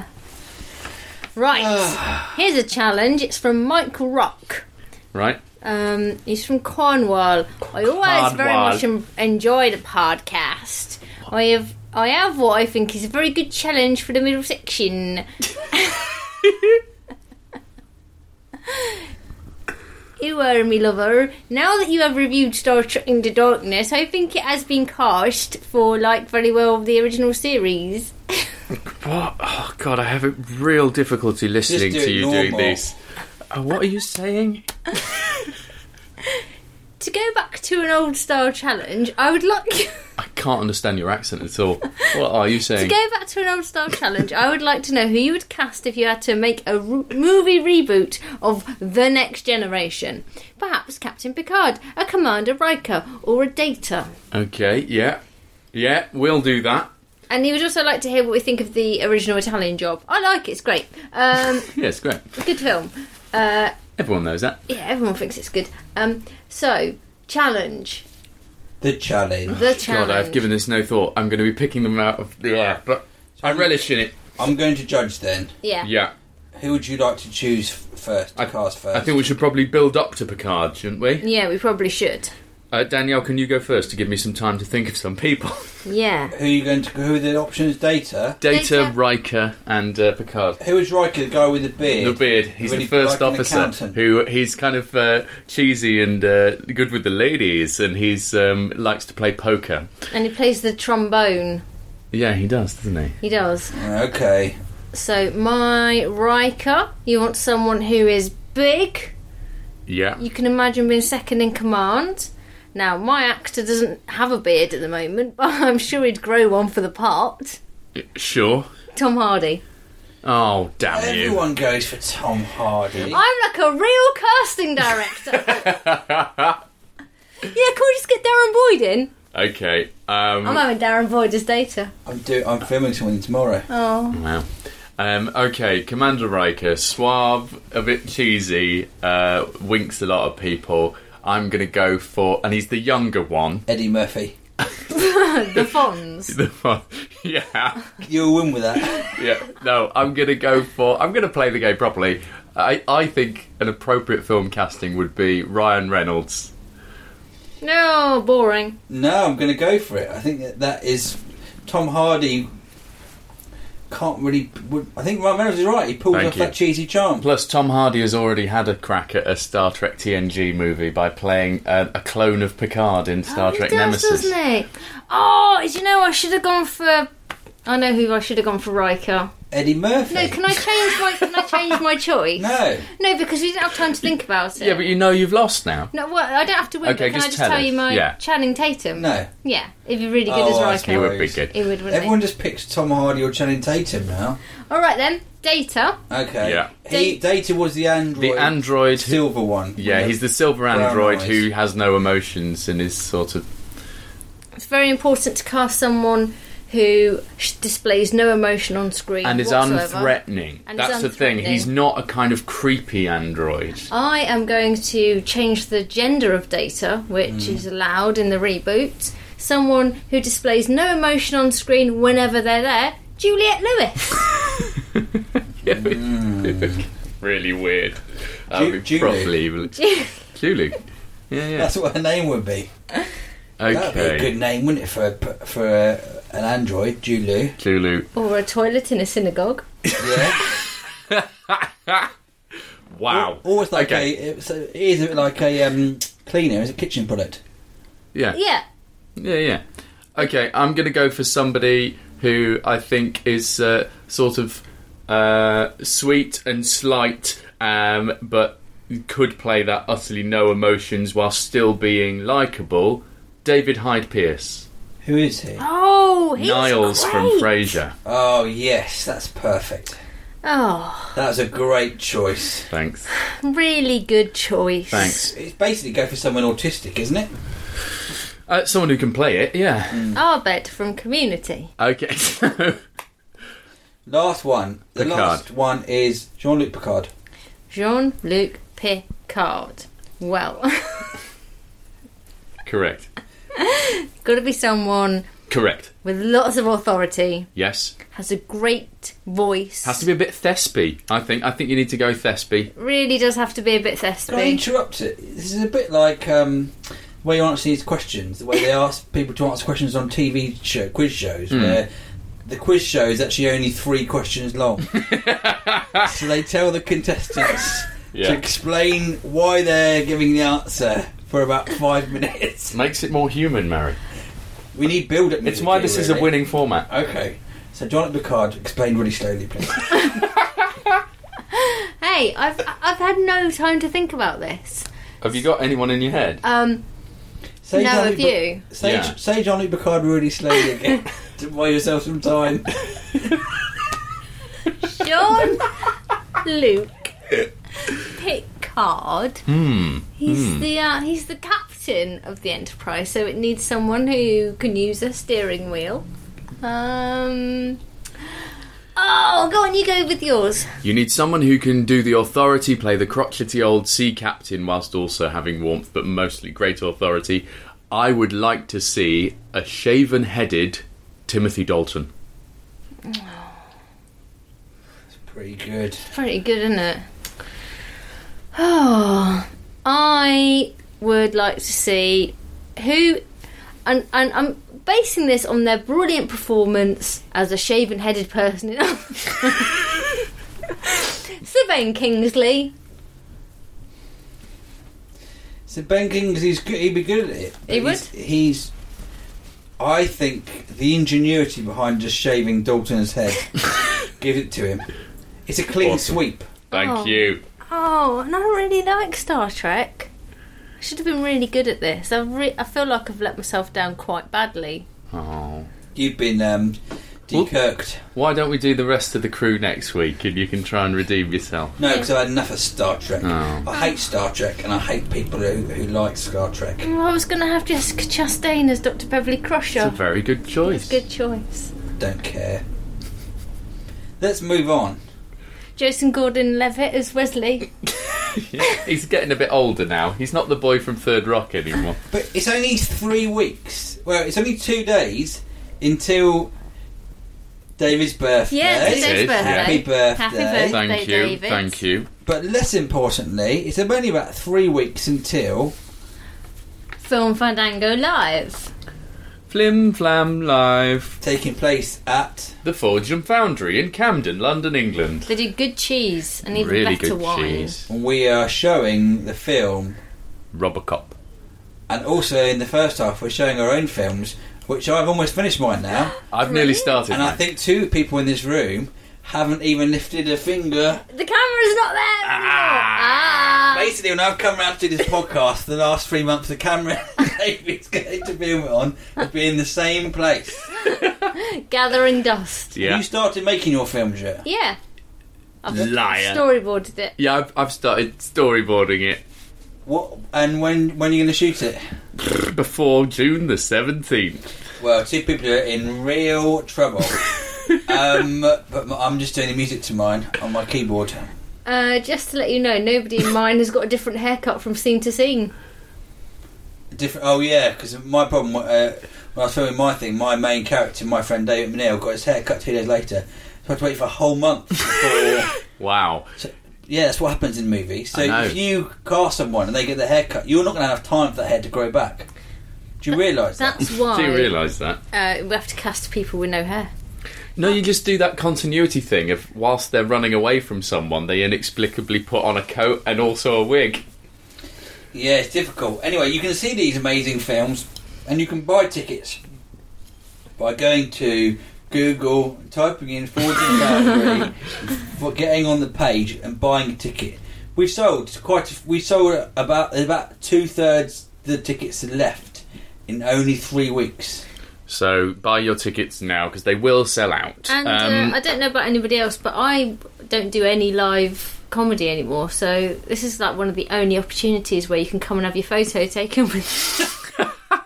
S4: Right. Here's a challenge. It's from Michael Rock.
S3: Right?
S4: Um, he's from Cornwall. I always very
S3: Cornwall.
S4: much en- enjoy the podcast. I have I have what I think is a very good challenge for the middle section. You are me lover. Now that you have reviewed Star Trek Into Darkness, I think it has been cast for like very well the original series.
S3: What? Oh, God, I have a real difficulty listening
S5: do
S3: to
S5: it
S3: you doing
S5: normal.
S3: this. Uh, what are you saying?
S4: To go back to an old style challenge, I would like
S3: I can't understand your accent at all. What are you
S4: to
S3: saying?
S4: go back to an old style challenge. I would like to know who you would cast if you had to make a ro- movie reboot of The Next Generation. Perhaps Captain Picard, a Commander Riker, or a Data.
S3: Okay, yeah. Yeah, we'll do that.
S4: And he would also like to hear what we think of the original Italian Job. I like it; it's great. Um,
S3: Yeah, it's great.
S4: good film. Uh,
S3: Everyone knows that.
S4: yeah, everyone thinks it's good. Um, so challenge.
S5: The challenge.
S4: The challenge.
S3: God, I've given this no thought. I'm going to be picking them out of the air, but I relish in it.
S5: I'm going to judge then.
S4: Yeah.
S3: Yeah.
S5: Who would you like to choose f- first?
S3: I,
S5: cast first.
S3: I think we should probably build up to Picard, shouldn't we?
S4: Yeah, we probably should.
S3: Uh, Danielle, can you go first to give me some time to think of some people?
S4: Yeah.
S5: Who are you going to? Who are the options? Data.
S3: Data,
S4: Data.
S3: Riker, and uh, Picard.
S5: Who is Riker? The guy with the beard.
S3: The beard. He's
S5: Really
S3: the first
S5: like an
S3: officer
S5: accountant.
S3: who he's kind of uh, cheesy and uh, good with the ladies, and he's um, likes to play poker.
S4: And he plays the trombone.
S3: Yeah, he does, doesn't he?
S4: He does.
S5: Okay.
S4: So, my Riker, you want someone who is big.
S3: Yeah.
S4: You can imagine being second in command. Now, my actor doesn't have a beard at the moment, but I'm sure he'd grow one for the part.
S3: Sure.
S4: Tom Hardy.
S3: Oh, damn
S5: Everyone goes for Tom Hardy.
S4: I'm like a real casting director. Yeah, can we just get Darren Boyd in?
S3: you. Okay. Um,
S4: I'm having Darren Boyd as Data.
S5: I'm do. I'm filming something tomorrow.
S4: Oh.
S3: Wow. Um, okay, Commander Riker, suave, a bit cheesy, uh, winks a lot at people. I'm going to go for... And he's the younger one.
S5: Eddie Murphy.
S4: The Fonz.
S3: The one- yeah.
S5: You'll win with that.
S3: Yeah. No, I'm going to go for... I'm going to play the game properly. I, I think an appropriate film casting would be Ryan Reynolds.
S4: No, boring.
S5: No, I'm going to go for it. I think that that is Tom Hardy. Can't really. Would, I think Ryan Reynolds is right. He pulls
S3: Thank
S5: off
S3: you.
S5: that cheesy charm.
S3: Plus, Tom Hardy has already had a crack at a Star Trek T N G movie by playing a, a clone of Picard in Star
S4: oh,
S3: Trek
S4: he does,
S3: Nemesis.
S4: doesn't he? Oh, do you know, I should have gone for... I know who I should have gone for Riker.
S5: Eddie Murphy.
S4: No, can I change my can I change my choice?
S5: No.
S4: No, because we didn't have time to think about it.
S3: Yeah, but you know you've lost now.
S4: No, well, I don't have to win.
S3: Okay,
S4: but can
S3: just
S4: I just
S3: tell
S4: tell
S3: us.
S4: you my
S3: Yeah.
S4: Channing Tatum?
S5: No.
S4: Yeah, he'd be really good
S5: Oh,
S4: as
S5: I
S4: Riker.
S3: He would be
S5: suppose.
S3: good.
S4: He would, wouldn't
S5: Everyone
S4: he?
S5: just picks Tom Hardy or Channing Tatum now.
S4: All right then, Data.
S5: Okay.
S3: Yeah.
S5: He, Data was the android.
S3: The android... who-
S5: silver one.
S3: Yeah,
S5: With
S3: he's the silver
S5: brown
S3: android
S5: eyes.
S3: who has no emotions and is sort of...
S4: It's very important to cast someone who sh- displays no emotion on screen
S3: And is
S4: whatsoever.
S3: unthreatening.
S4: And is
S3: That's the thing.
S4: unthreatening.
S3: He's not a kind of creepy android.
S4: I am going to change the gender of Data, which
S3: Hmm.
S4: is allowed in the reboot. Someone who displays no emotion on screen whenever they're there. Juliette Lewis.
S3: Really weird. That would be
S5: Ju-
S3: properly evil. Julie. Yeah, yeah.
S5: That's what her name would be. That'd be a
S3: Okay.
S5: good name, wouldn't it, for a, for a, an android, Julu?
S3: Lulu.
S4: Or a toilet in a synagogue.
S5: Yeah.
S3: Wow.
S5: Or, or it's like
S3: Okay.
S5: a. It's a, it is a bit like a um, cleaner. It's a kitchen product.
S3: Yeah.
S4: Yeah.
S3: Yeah, yeah. Okay, I'm going to go for somebody who I think is uh, sort of uh, sweet and slight, um, but could play that utterly no emotions while still being likeable. David Hyde Pierce.
S5: Who is he?
S4: Oh, he's
S3: Niles
S4: great.
S3: from Frasier.
S5: Oh, yes, that's perfect.
S4: Oh,
S5: That was a great choice.
S3: Thanks.
S4: really good choice.
S3: Thanks.
S5: It's basically go for someone autistic, isn't it?
S3: Uh, someone who can play it, yeah.
S4: Arbed from Community.
S3: Okay, so...
S5: Last one. The
S3: Picard.
S5: last one is Jean-Luc Picard.
S4: Jean-Luc Picard. Well,
S3: Correct.
S4: got to be someone
S3: Correct.
S4: with lots of authority,
S3: Yes.
S4: has a great voice.
S3: Has to be a bit Thespy, I think. I think you need to go Thespy.
S4: Really does have to be a bit
S5: Can I
S4: thespian.
S5: interrupt it? This is a bit like um, the way you answer these questions, the way they ask people to answer questions on T V show, quiz shows,
S3: Hmm.
S5: where the quiz show is actually only three questions long. So they tell the contestants
S3: Yeah.
S5: to explain why they're giving the answer for about five minutes.
S3: Makes it more human, Mary.
S5: We need build-up
S3: It's
S5: music
S3: why
S5: here,
S3: this is a
S5: really.
S3: winning format.
S5: Okay. So Jean-Luc Picard, explain really slowly, please.
S4: Hey, I've I've had no time to think about this.
S3: Have you got anyone in your head?
S4: Um,
S5: Say
S4: no,
S5: Jean-Luc
S4: of
S5: Pic-
S4: you.
S5: Say,
S3: Yeah.
S5: say Jean-Luc Picard really slowly again to buy yourself some time.
S4: John Luke Picard.
S3: Hmm.
S4: He's the uh, he's the captain of the Enterprise, so it needs someone who can use a steering wheel. Um. Oh, go on, you go with yours.
S3: You need someone who can do the authority, play the crotchety old sea captain whilst also having warmth, but mostly great authority. I would like to see a shaven-headed Timothy Dalton.
S5: Pretty good.
S4: Pretty good, isn't it? Oh, I would like to see who, and, and I'm basing this on their brilliant performance as a shaven-headed person in Sir Ben Kingsley.
S5: So Ben Kingsley's good. He'd be good at it.
S4: He would.
S5: He's, he's. I think the ingenuity behind just shaving Dalton's head give it to him. It's a clean
S3: Awesome.
S5: sweep.
S3: Thank
S4: Oh.
S3: you.
S4: Oh, and I don't really like Star Trek. I should have been really good at this. I re- I feel like I've let myself down quite badly.
S3: Oh.
S5: You've been um, dekirked.
S3: Why don't we do the rest of the crew next week and you can try and redeem yourself?
S5: No, because I've had enough of Star Trek.
S3: Oh.
S5: I hate Star Trek, and I hate people who, who like Star Trek.
S4: Oh, I was going to have Jessica Chastain as Doctor Beverly Crusher.
S3: It's a very good choice.
S4: Good choice.
S5: Don't care. Let's move on.
S4: Jason Gordon-Levitt as Wesley.
S3: Yeah, he's getting a bit older now. He's not the boy from Third Rock anymore.
S5: But it's only three weeks. Well, it's only two days until David's birthday.
S4: Yeah, it's
S3: It
S4: Dave's
S3: is,
S4: birthday.
S3: yeah.
S5: Happy birthday.
S4: Happy birthday,
S3: Thank you,
S4: David.
S3: thank you.
S5: But less importantly, it's only about three weeks until
S4: Film Fandango Live.
S3: Flim Flam Live.
S5: taking place at
S3: The Forge and Foundry in Camden, London, England.
S4: They do good cheese and even
S3: Really
S4: better
S3: good
S4: wine.
S3: cheese.
S5: we are showing the film,
S3: Robocop.
S5: and also in the first half we're showing our own films, which I've almost finished mine now.
S3: I've nearly started.
S5: And I
S3: mine.
S5: think two people in this room haven't even lifted a finger.
S4: The camera's not there anymore. Ah.
S5: Basically, when I've come round to this podcast, the last three months, the camera David's going to film it on has been in the same place.
S4: Gathering dust.
S3: Yeah.
S5: Have you started making your films yet?
S4: Yeah. I've
S3: Liar.
S4: storyboarded it.
S3: Yeah, I've, I've started storyboarding it
S5: What? And when when are you going to shoot it?
S3: before June the seventeenth.
S5: Well, two people are in real trouble. um, but I'm just doing the music to mine on my keyboard.
S4: Uh, just to let you know, nobody in mine has got a different haircut from scene to scene.
S5: Different. Oh yeah, because my problem uh, when I was filming my thing, my main character, my friend David Manil, got his hair cut two days later. So I had to wait for a whole month before.
S3: Wow.
S5: So, yeah, that's what happens in movies. So
S3: I know.
S5: if you cast someone and they get their hair cut, you're not going to have time for that hair to grow back. Do you realise that?
S4: That's why
S3: Do you realise that?
S4: uh, we have to cast people with no hair.
S3: No, you just do that continuity thing of whilst they're running away from someone, they inexplicably put on a coat and also a wig.
S5: Yeah, it's difficult. Anyway, you can see these amazing films, and you can buy tickets by going to Google, typing in Forge and Foundry, for getting on the page and buying a ticket. We've sold quite. A, we sold about about two thirds the tickets left in only three weeks.
S3: So buy your tickets now because they will sell out.
S4: And
S3: Um,
S4: uh, I don't know about anybody else, but I don't do any live comedy anymore. So this is like one of the only opportunities where you can come and have your photo taken with.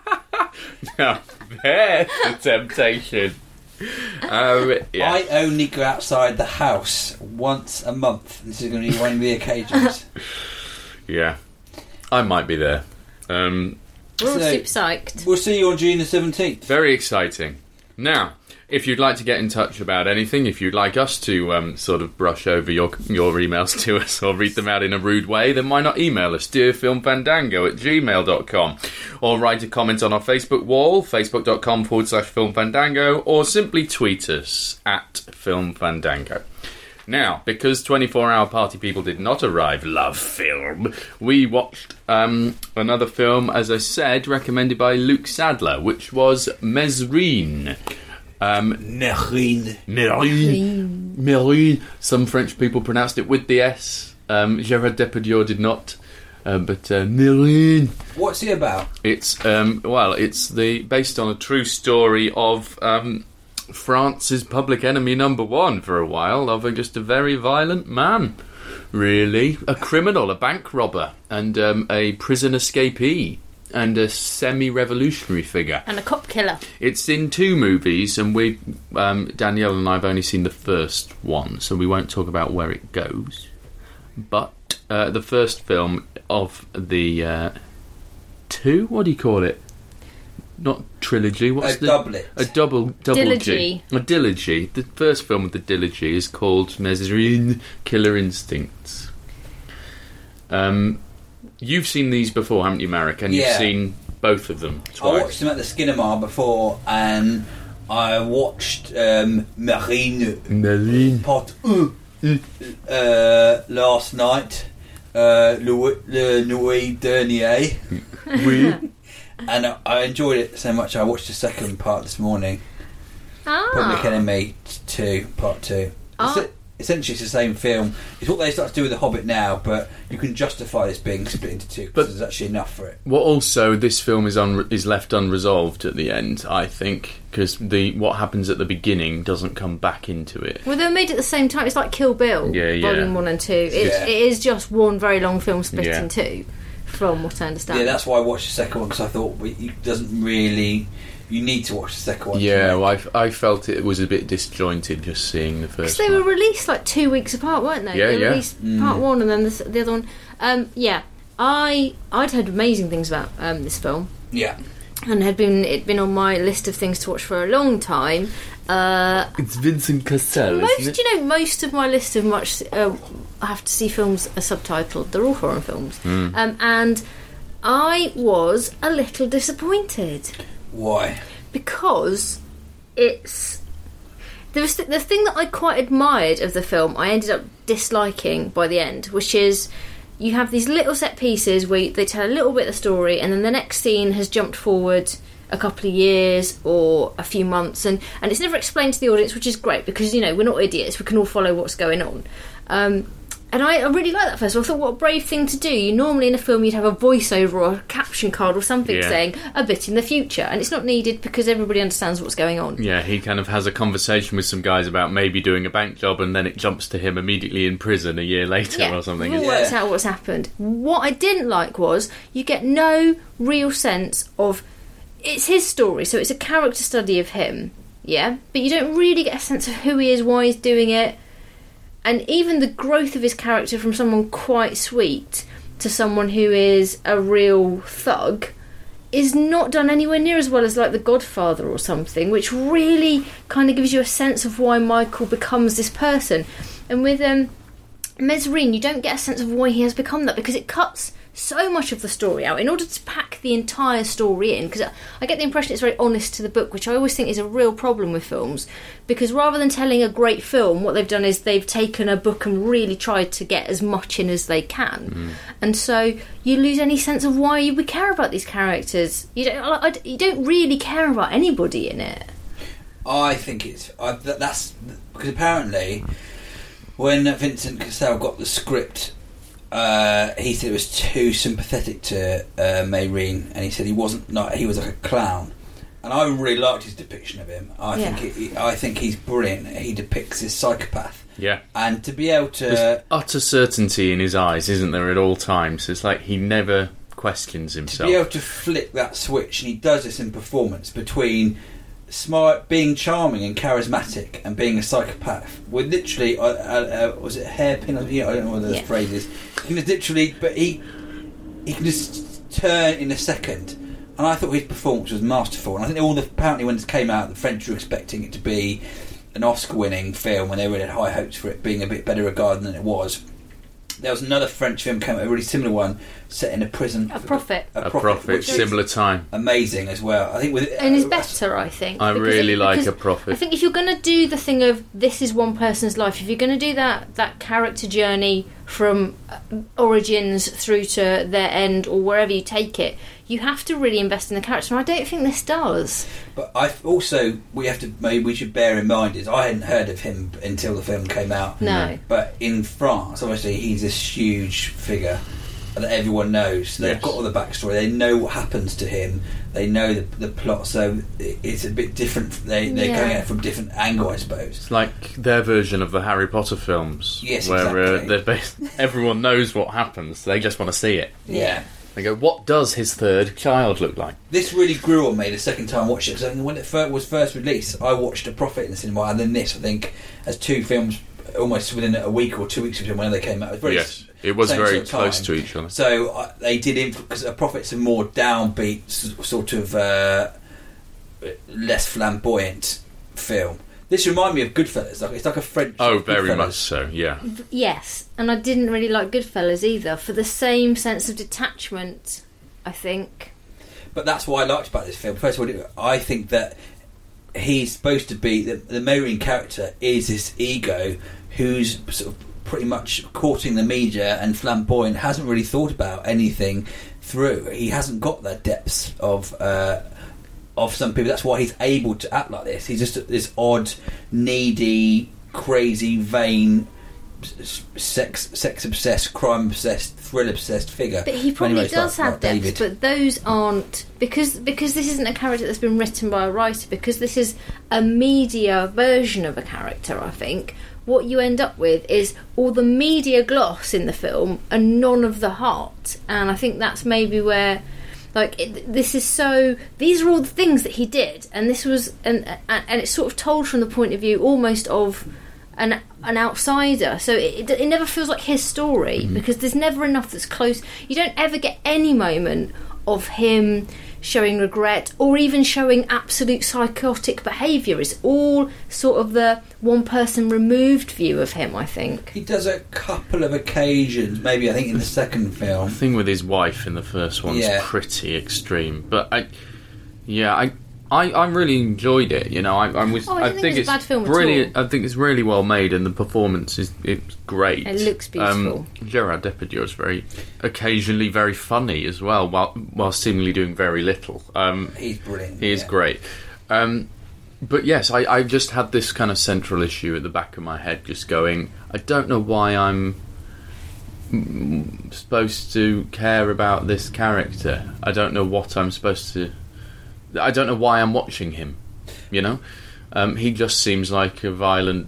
S3: Now, there's the temptation. Um, yeah.
S5: I only go outside the house once a month. This is going to be one of the occasions.
S3: yeah. I might be there. Um,
S4: We're all
S5: So-
S4: super psyched.
S5: We'll see you on June the seventeenth.
S3: Very exciting. Now, if you'd like to get in touch about anything, if you'd like us to um, sort of brush over your your emails to us or read them out in a rude way, then why not email us, dearfilmfandango at gmail dot com, or write a comment on our Facebook wall, facebook.com forward slash filmfandango, or simply tweet us at filmfandango. Now, because twenty-four hour Party People did not arrive, love film, we watched um, another film, as I said, recommended by Luke Sadler, which was Mesrine. Um,
S5: Nerine.
S3: Mesrine. Mesrine. Some French people pronounced it with the S. Um, Gérard Depardieu did not. Uh, but uh, Mesrine.
S5: What's it about?
S3: It's um, well, it's the based on a true story of um, France's public enemy number one for a while, of a, just a very violent man, really, a criminal, a bank robber, and um, a prison escapee, and a semi-revolutionary figure.
S4: And a cop killer.
S3: It's in two movies, and we, um, Danielle and I have only seen the first one, so we won't talk about where it goes. But uh, the first film of the uh, two, what do you call it? not trilogy. What's
S5: A
S3: the
S5: doublet.
S3: A double double
S4: Dilogy.
S3: G. A dilogy. The first film with the dilogy is called Mesrine Killer Instincts. Um, you've seen these before, haven't you, Marek? And
S5: Yeah.
S3: you've seen both of them
S5: I
S3: twice.
S5: watched them at the Skinema before, and I watched um, Marine
S3: Marine.
S5: Part one uh, last night. Uh, Le, Le Nuit Dernier.
S3: Oui.
S5: And I- I enjoyed it so much I watched the second part this morning. Public
S4: Ah.
S5: Enemy two, part two.
S4: Ah.
S5: It's, essentially it's the same film. It's what they start to do with The Hobbit now, but you can justify this being split into two
S3: But-
S5: because there's actually enough for it.
S3: What also this film is un- is left unresolved at the end, I think, because the what happens at the beginning doesn't come back into it.
S4: Well, they were made at the same time. It's like Kill Bill,
S3: Yeah, yeah.
S4: Volume One and Two. It's,
S5: Yeah.
S4: It is just one very long film split
S3: Yeah.
S4: in two, from what I understand.
S5: Yeah, that's why I watched the second one because I thought well, it doesn't really. You need to watch the second one. to
S3: Yeah,
S5: make-
S3: well, I, f- I felt it was a bit disjointed just seeing the
S4: Because
S3: first
S4: they
S3: one.
S4: were released like two weeks apart, weren't they?
S3: Yeah,
S4: they
S3: yeah.
S4: released part one and then the, the other one. Um, yeah, I I'd heard amazing things about um, this film,
S5: yeah.
S4: and had been it'd been on my list of things to watch for a long time. Uh,
S3: It's Vincent Cassel,
S4: most,
S3: isn't it?
S4: you know, most of my list of much uh, I have to see films are subtitled. They're all foreign films,
S3: Hmm.
S4: um, and I was a little disappointed.
S5: Why?
S4: Because it's there was th- the thing that I quite admired of the film I ended up disliking by the end, which is you have these little set pieces where they tell a little bit of the story and then the next scene has jumped forward a couple of years or a few months and, and it's never explained to the audience, which is great because, you know, we're not idiots, we can all follow what's going on. Um, and I, I really like that first of all. I thought, what a brave thing to do. You normally in a film you'd have a voiceover or a caption card or something
S3: Yeah.
S4: saying a bit in the future, and it's not needed because everybody understands what's going on.
S3: Yeah, he kind of has a conversation with some guys about maybe doing a bank job, and then it jumps to him immediately in prison a year later or something.
S4: It all
S5: Yeah.
S4: works out what's happened. What I didn't like was you get no real sense of it's his story, so it's a character study of him, yeah, but you don't really get a sense of who he is, why he's doing it, and even the growth of his character from someone quite sweet to someone who is a real thug is not done anywhere near as well as like The Godfather or something, which really kind of gives you a sense of why Michael becomes this person. And with um, Mesrine, you don't get a sense of why he has become that because it cuts so much of the story out in order to pack the entire story in, because I get the impression it's very honest to the book, which I always think is a real problem with films, because rather than telling a great film, what they've done is they've taken a book and really tried to get as much in as they can, mm. and so you lose any sense of why you would care about these characters. You don't, I, you don't really care about anybody in it.
S5: I think it's I, that, that's because apparently when Vincent Cassel got the script, uh, he said it was too sympathetic to uh, Mesrine, and he said he wasn't not he was like a clown. And I really liked his depiction of him. I
S4: Yeah.
S5: think he, I think he's brilliant. He depicts his psychopath,
S3: Yeah.
S5: and to be able to
S3: There's utter certainty in his eyes, isn't there, at all times? It's like he never questions
S5: to
S3: himself.
S5: be able to flip that switch, and he does this in performance between smart, being charming and charismatic, and being a psychopath. With literally, uh, uh, uh, was it hairpin? Or, yeah, I don't know what the
S4: Yeah.
S5: phrase is. He can just literally, but he he can just turn in a second. And I thought his performance was masterful. And I think all the apparently when it came out, the French were expecting it to be an Oscar-winning film, and they really had high hopes for it being a bit better regarded than it was. There was another French film came out, a really similar one, set in a prison.
S4: A Prophet.
S3: a prophet,
S5: which is
S3: similar time.
S5: amazing as well. I think with
S4: And is
S5: uh,
S4: better, I think.
S3: I
S4: because
S3: really
S4: it-
S3: like
S4: because
S3: A Prophet.
S4: I think if you're going to do the thing of this is one person's life, if you're going to do that that character journey from uh, origins through to their end or wherever you take it, you have to really invest in the character. And I don't think this does.
S5: But I also we have to maybe we should bear in mind is I hadn't heard of him until the film came out.
S4: No.
S5: But in France, obviously, he's this huge figure that everyone knows. They've
S3: Yes.
S5: got all the backstory. They know what happens to him. They know the, the plot. So it- it's a bit different. They they're
S4: Yeah.
S5: coming at it from a different angle, I suppose.
S3: It's like their version of the Harry Potter films.
S5: Yes,
S3: where uh,
S5: exactly.
S3: they're based, everyone knows what happens. They just want to see it.
S5: Yeah.
S3: They go, what does his third child look like?
S5: This really grew on me the second time I watched it, because when it fir- was first released, I watched A Prophet in the cinema, and then this, I think, as two films almost within a week or two weeks between when they came out. It was very
S3: Yes, it was
S5: same
S3: very
S5: sort of
S3: close
S5: time.
S3: to each other.
S5: So uh, they did, because A Prophet's a more downbeat s- sort of uh, less flamboyant film. This reminded me of Goodfellas. Like it's like a French.
S3: Oh, very
S5: Goodfellas.
S3: much so. Yeah.
S4: Yes, and I didn't really like Goodfellas either for the same sense of detachment, I think.
S5: But that's what I liked about this film. First of all, I think that he's supposed to be the, the main character is this ego who's sort of pretty much courting the media and flamboyant, hasn't really thought about anything through. He hasn't got the depths of uh, of some people. That's why he's able to act like this. He's just this odd, needy, crazy, vain, sex sex obsessed, crime obsessed, thrill obsessed figure.
S4: But he probably
S5: Anyways,
S4: does
S5: like-
S4: have
S5: like
S4: depths,
S5: David.
S4: but those aren't because because this isn't a character that's been written by a writer. Because this is a media version of a character. I think what you end up with is all the media gloss in the film and none of the heart. And I think that's maybe where, like, it, this is so. These are all the things that he did, and this was, and and, and it's sort of told from the point of view almost of an an outsider. So it, it, it never feels like his story because there's never enough that's close. You don't ever get any moment of him showing regret or even showing absolute psychotic behaviour. It's all sort of the one person removed view of him, I think.
S5: He does a couple of occasions, maybe I think in the second film.
S3: The thing with his wife in the first one's
S5: Yeah.
S3: pretty extreme, but I, yeah, I, I, I really enjoyed it. You know, I, I was,
S4: Oh, I
S3: I,
S4: didn't think
S3: think
S4: it was a
S3: it's
S4: bad film at
S3: brilliant. I think it's really well made, and the performance is it's great.
S4: It looks beautiful.
S3: Um, Gerard Depardieu is very, occasionally very funny as well, while while seemingly doing very little. Um,
S5: He's brilliant.
S3: he is
S5: yeah.
S3: great. Um, but yes, I, I just had this kind of central issue at the back of my head, just going, I don't know why I'm mm, supposed to care about this character. I don't know what I'm supposed to. I don't know why I'm watching him. You know, um, he just seems like a violent,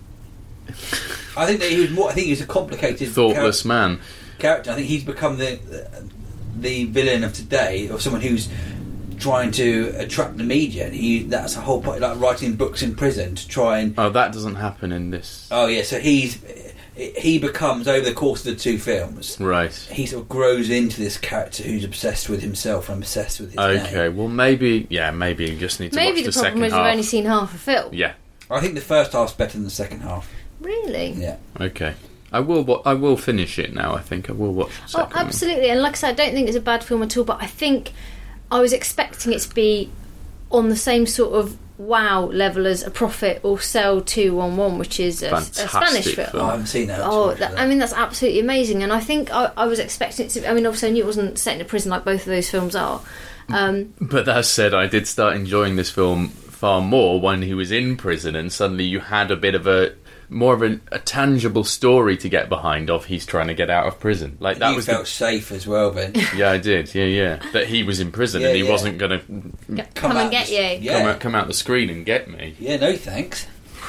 S5: I think that he was more. I think he was a complicated,
S3: thoughtless man.
S5: character. I think he's become the the villain of today, or someone who's trying to attract the media. And he that's a whole point, like writing books in prison to try and.
S3: Oh, that doesn't happen in this.
S5: Oh yeah, so he's he becomes over the course of the two films.
S3: Right.
S5: He sort of grows into this character who's obsessed with himself and obsessed with his
S3: Okay.
S5: name.
S3: Well, maybe. Yeah. Maybe you just need to
S4: Maybe
S3: watch
S4: the
S3: the,
S4: problem
S3: second
S4: is
S3: half.
S4: you've only seen half a film.
S3: Yeah.
S5: I think the first half's better than the second half.
S4: Really?
S5: Yeah.
S3: Okay. I will. wa- I will finish it now. I think I will watch the
S4: Oh,
S3: second one.
S4: absolutely. And like I said, I don't think it's a bad film at all, but I think I was expecting it to be on the same sort of wow level as A Prophet or Cell two one one, which is a, a
S3: Fantastic
S4: Spanish film.
S5: Oh, I haven't seen that. Let's
S4: Oh,
S5: watch
S4: that,
S5: that.
S4: I mean, that's absolutely amazing. And I think I, I was expecting it to. I mean, obviously, I knew it wasn't set in a prison like both of those films are. Um,
S3: But that said, I did start enjoying this film far more when he was in prison, and suddenly you had a bit of a more of a, a tangible story to get behind of he's trying to get out of prison. Like that
S5: you
S3: was
S5: felt
S3: the,
S5: safe as well, Ben.
S3: yeah, I did, yeah, yeah. That he was in prison
S5: Yeah,
S3: and he
S5: yeah.
S3: wasn't going to
S4: come,
S5: Come
S4: and
S5: out
S4: get
S5: the-
S4: you.
S5: Yeah.
S3: come out come out the screen and get me.
S5: Yeah, no thanks.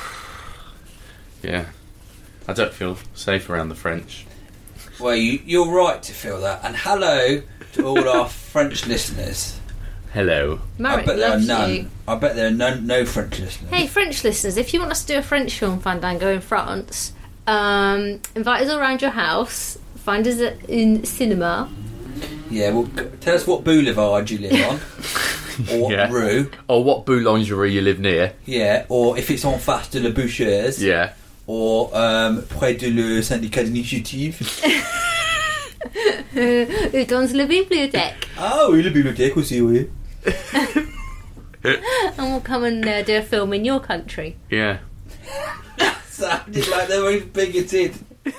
S3: Yeah, I don't feel safe around the French.
S5: Well, you, you're right to feel that. And hello to all our French listeners.
S3: Hello.
S5: I
S4: Marek
S5: bet there are
S4: loves
S5: none.
S4: you.
S5: I bet there are no, no French listeners.
S4: Hey, French listeners, if you want us to do a French film Fandango in France, um, invite us all around your house. Find us at, in cinema.
S5: Yeah, well, g- tell us what boulevard you live on. Or what
S3: Yeah.
S5: rue.
S3: Or what boulangerie you live near.
S5: Yeah, or if it's en face de la Boucheuse.
S3: Yeah.
S5: Or um, près de le syndicat d'initiative.
S4: Où dans la bibliothèque.
S5: Ah oui, la bibliothèque aussi, oui.
S4: And we'll come and uh, do a film in your country.
S3: Yeah.
S5: Sounded like they were bigoted.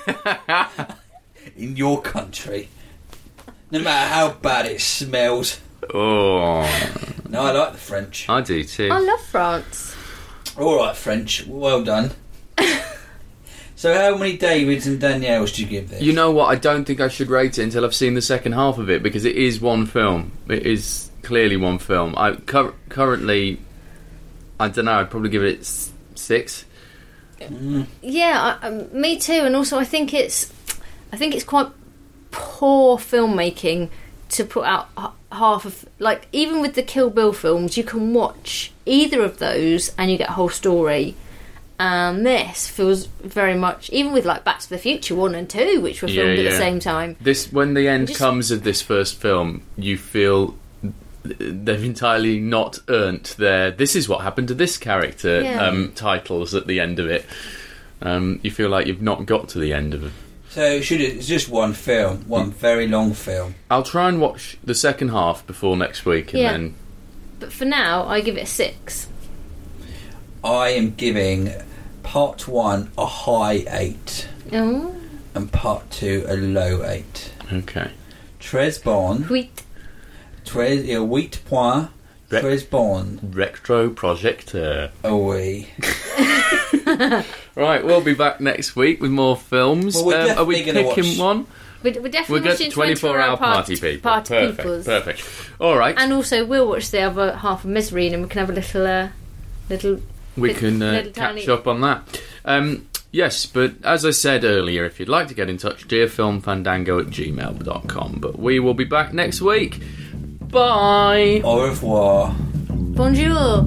S5: In your country. No matter how bad it smells.
S3: Oh,
S5: No, I like the French.
S3: I do too.
S4: I love France.
S5: Alright, French. Well done. So how many Davids and Danielles do you give this?
S3: You know what? I don't think I should rate it until I've seen the second half of it because it is one film. It is clearly one film. I cur- currently, I don't know. I'd probably give it s- six.
S4: Yeah, I, um, me too. And also, I think it's, I think it's quite poor filmmaking to put out h- half of, like, even with the Kill Bill films, you can watch either of those and you get a whole story. And this feels very much, even with like Back to the Future one and two, which were
S3: Yeah,
S4: filmed at
S3: yeah.
S4: the same time.
S3: This when the end
S4: Just-
S3: comes of this first film, you feel they've entirely not earned their "this is what happened to this character"
S4: Yeah.
S3: um, titles at the end of it. Um, you feel like you've not got to the end of it.
S5: So should it, it's just one film, one very long film.
S3: I'll try and watch the second half before next week, and
S4: Yeah.
S3: then
S4: But for now, I give it a six.
S5: I am giving part one a high eight
S4: Oh,
S5: and part two a low eight.
S3: okay.
S5: Très bon,
S4: wheat.
S5: très uh, huit points,
S3: Re-
S5: très bon.
S3: Retro Projector.
S5: Oh oui.
S3: Right, we'll be back next week with more films.
S5: Well, we're
S3: um, are we
S5: definitely gonna
S3: picking
S5: watch-
S3: one?
S4: We're, we're definitely
S3: We'll get
S4: watching
S3: twenty-four hour party people.
S4: Party
S3: perfect,
S4: Peoples.
S3: perfect. All right,
S4: And also, we'll watch the other half of Misery, and we can have a little, uh, little.
S3: we
S4: bit-
S3: can uh,
S4: little
S3: catch
S4: tiny-
S3: up on that. Um, yes, but as I said earlier, if you'd like to get in touch, dearfilmfandango at gmail dot com. But we will be back next week. Bye.
S5: Au revoir.
S4: Bonjour.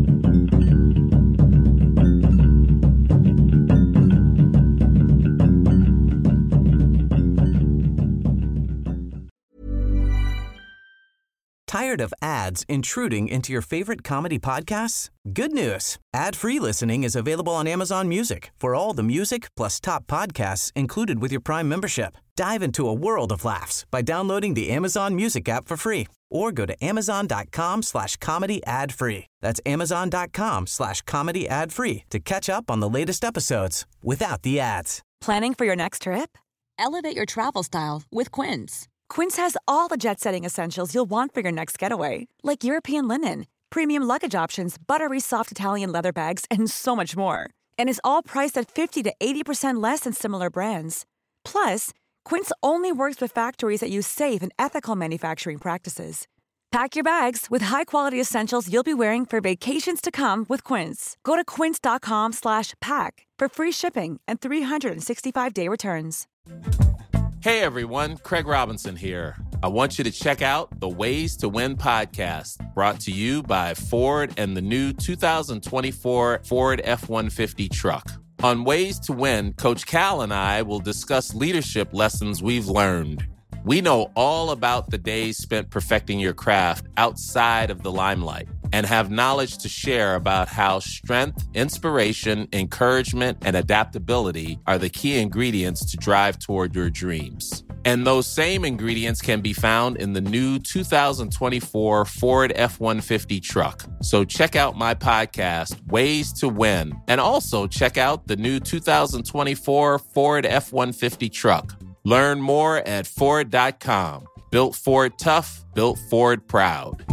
S6: Tired of ads intruding into your favorite comedy podcasts? Good news. Ad-free listening is available on Amazon Music for all the music plus top podcasts included with your Prime membership. Dive into a world of laughs by downloading the Amazon Music app for free or go to amazon.com slash comedy ad free. That's amazon.com slash comedy ad free to catch up on the latest episodes without the ads.
S7: Planning for your next trip? Elevate your travel style with Quince. Quince has all the jet-setting essentials you'll want for your next getaway, like European linen, premium luggage options, buttery soft Italian leather bags, and so much more. And is all priced at fifty to eighty percent less than similar brands. Plus, Quince only works with factories that use safe and ethical manufacturing practices. Pack your bags with high-quality essentials you'll be wearing for vacations to come with Quince. Go to quince.com slash pack for free shipping and three sixty-five day returns.
S8: Hey everyone, Craig Robinson here. I want you to check out the Ways to Win podcast, brought to you by Ford and the new two thousand twenty-four Ford F one fifty truck. On Ways to Win, Coach Cal and I will discuss leadership lessons we've learned. We know all about the days spent perfecting your craft outside of the limelight and have knowledge to share about how strength, inspiration, encouragement, and adaptability are the key ingredients to drive toward your dreams. And those same ingredients can be found in the new two thousand twenty-four Ford F one fifty truck. So check out my podcast, Ways to Win, and also check out the new two thousand twenty-four Ford F one fifty truck. Learn more at Ford dot com. Built Ford tough, built Ford proud.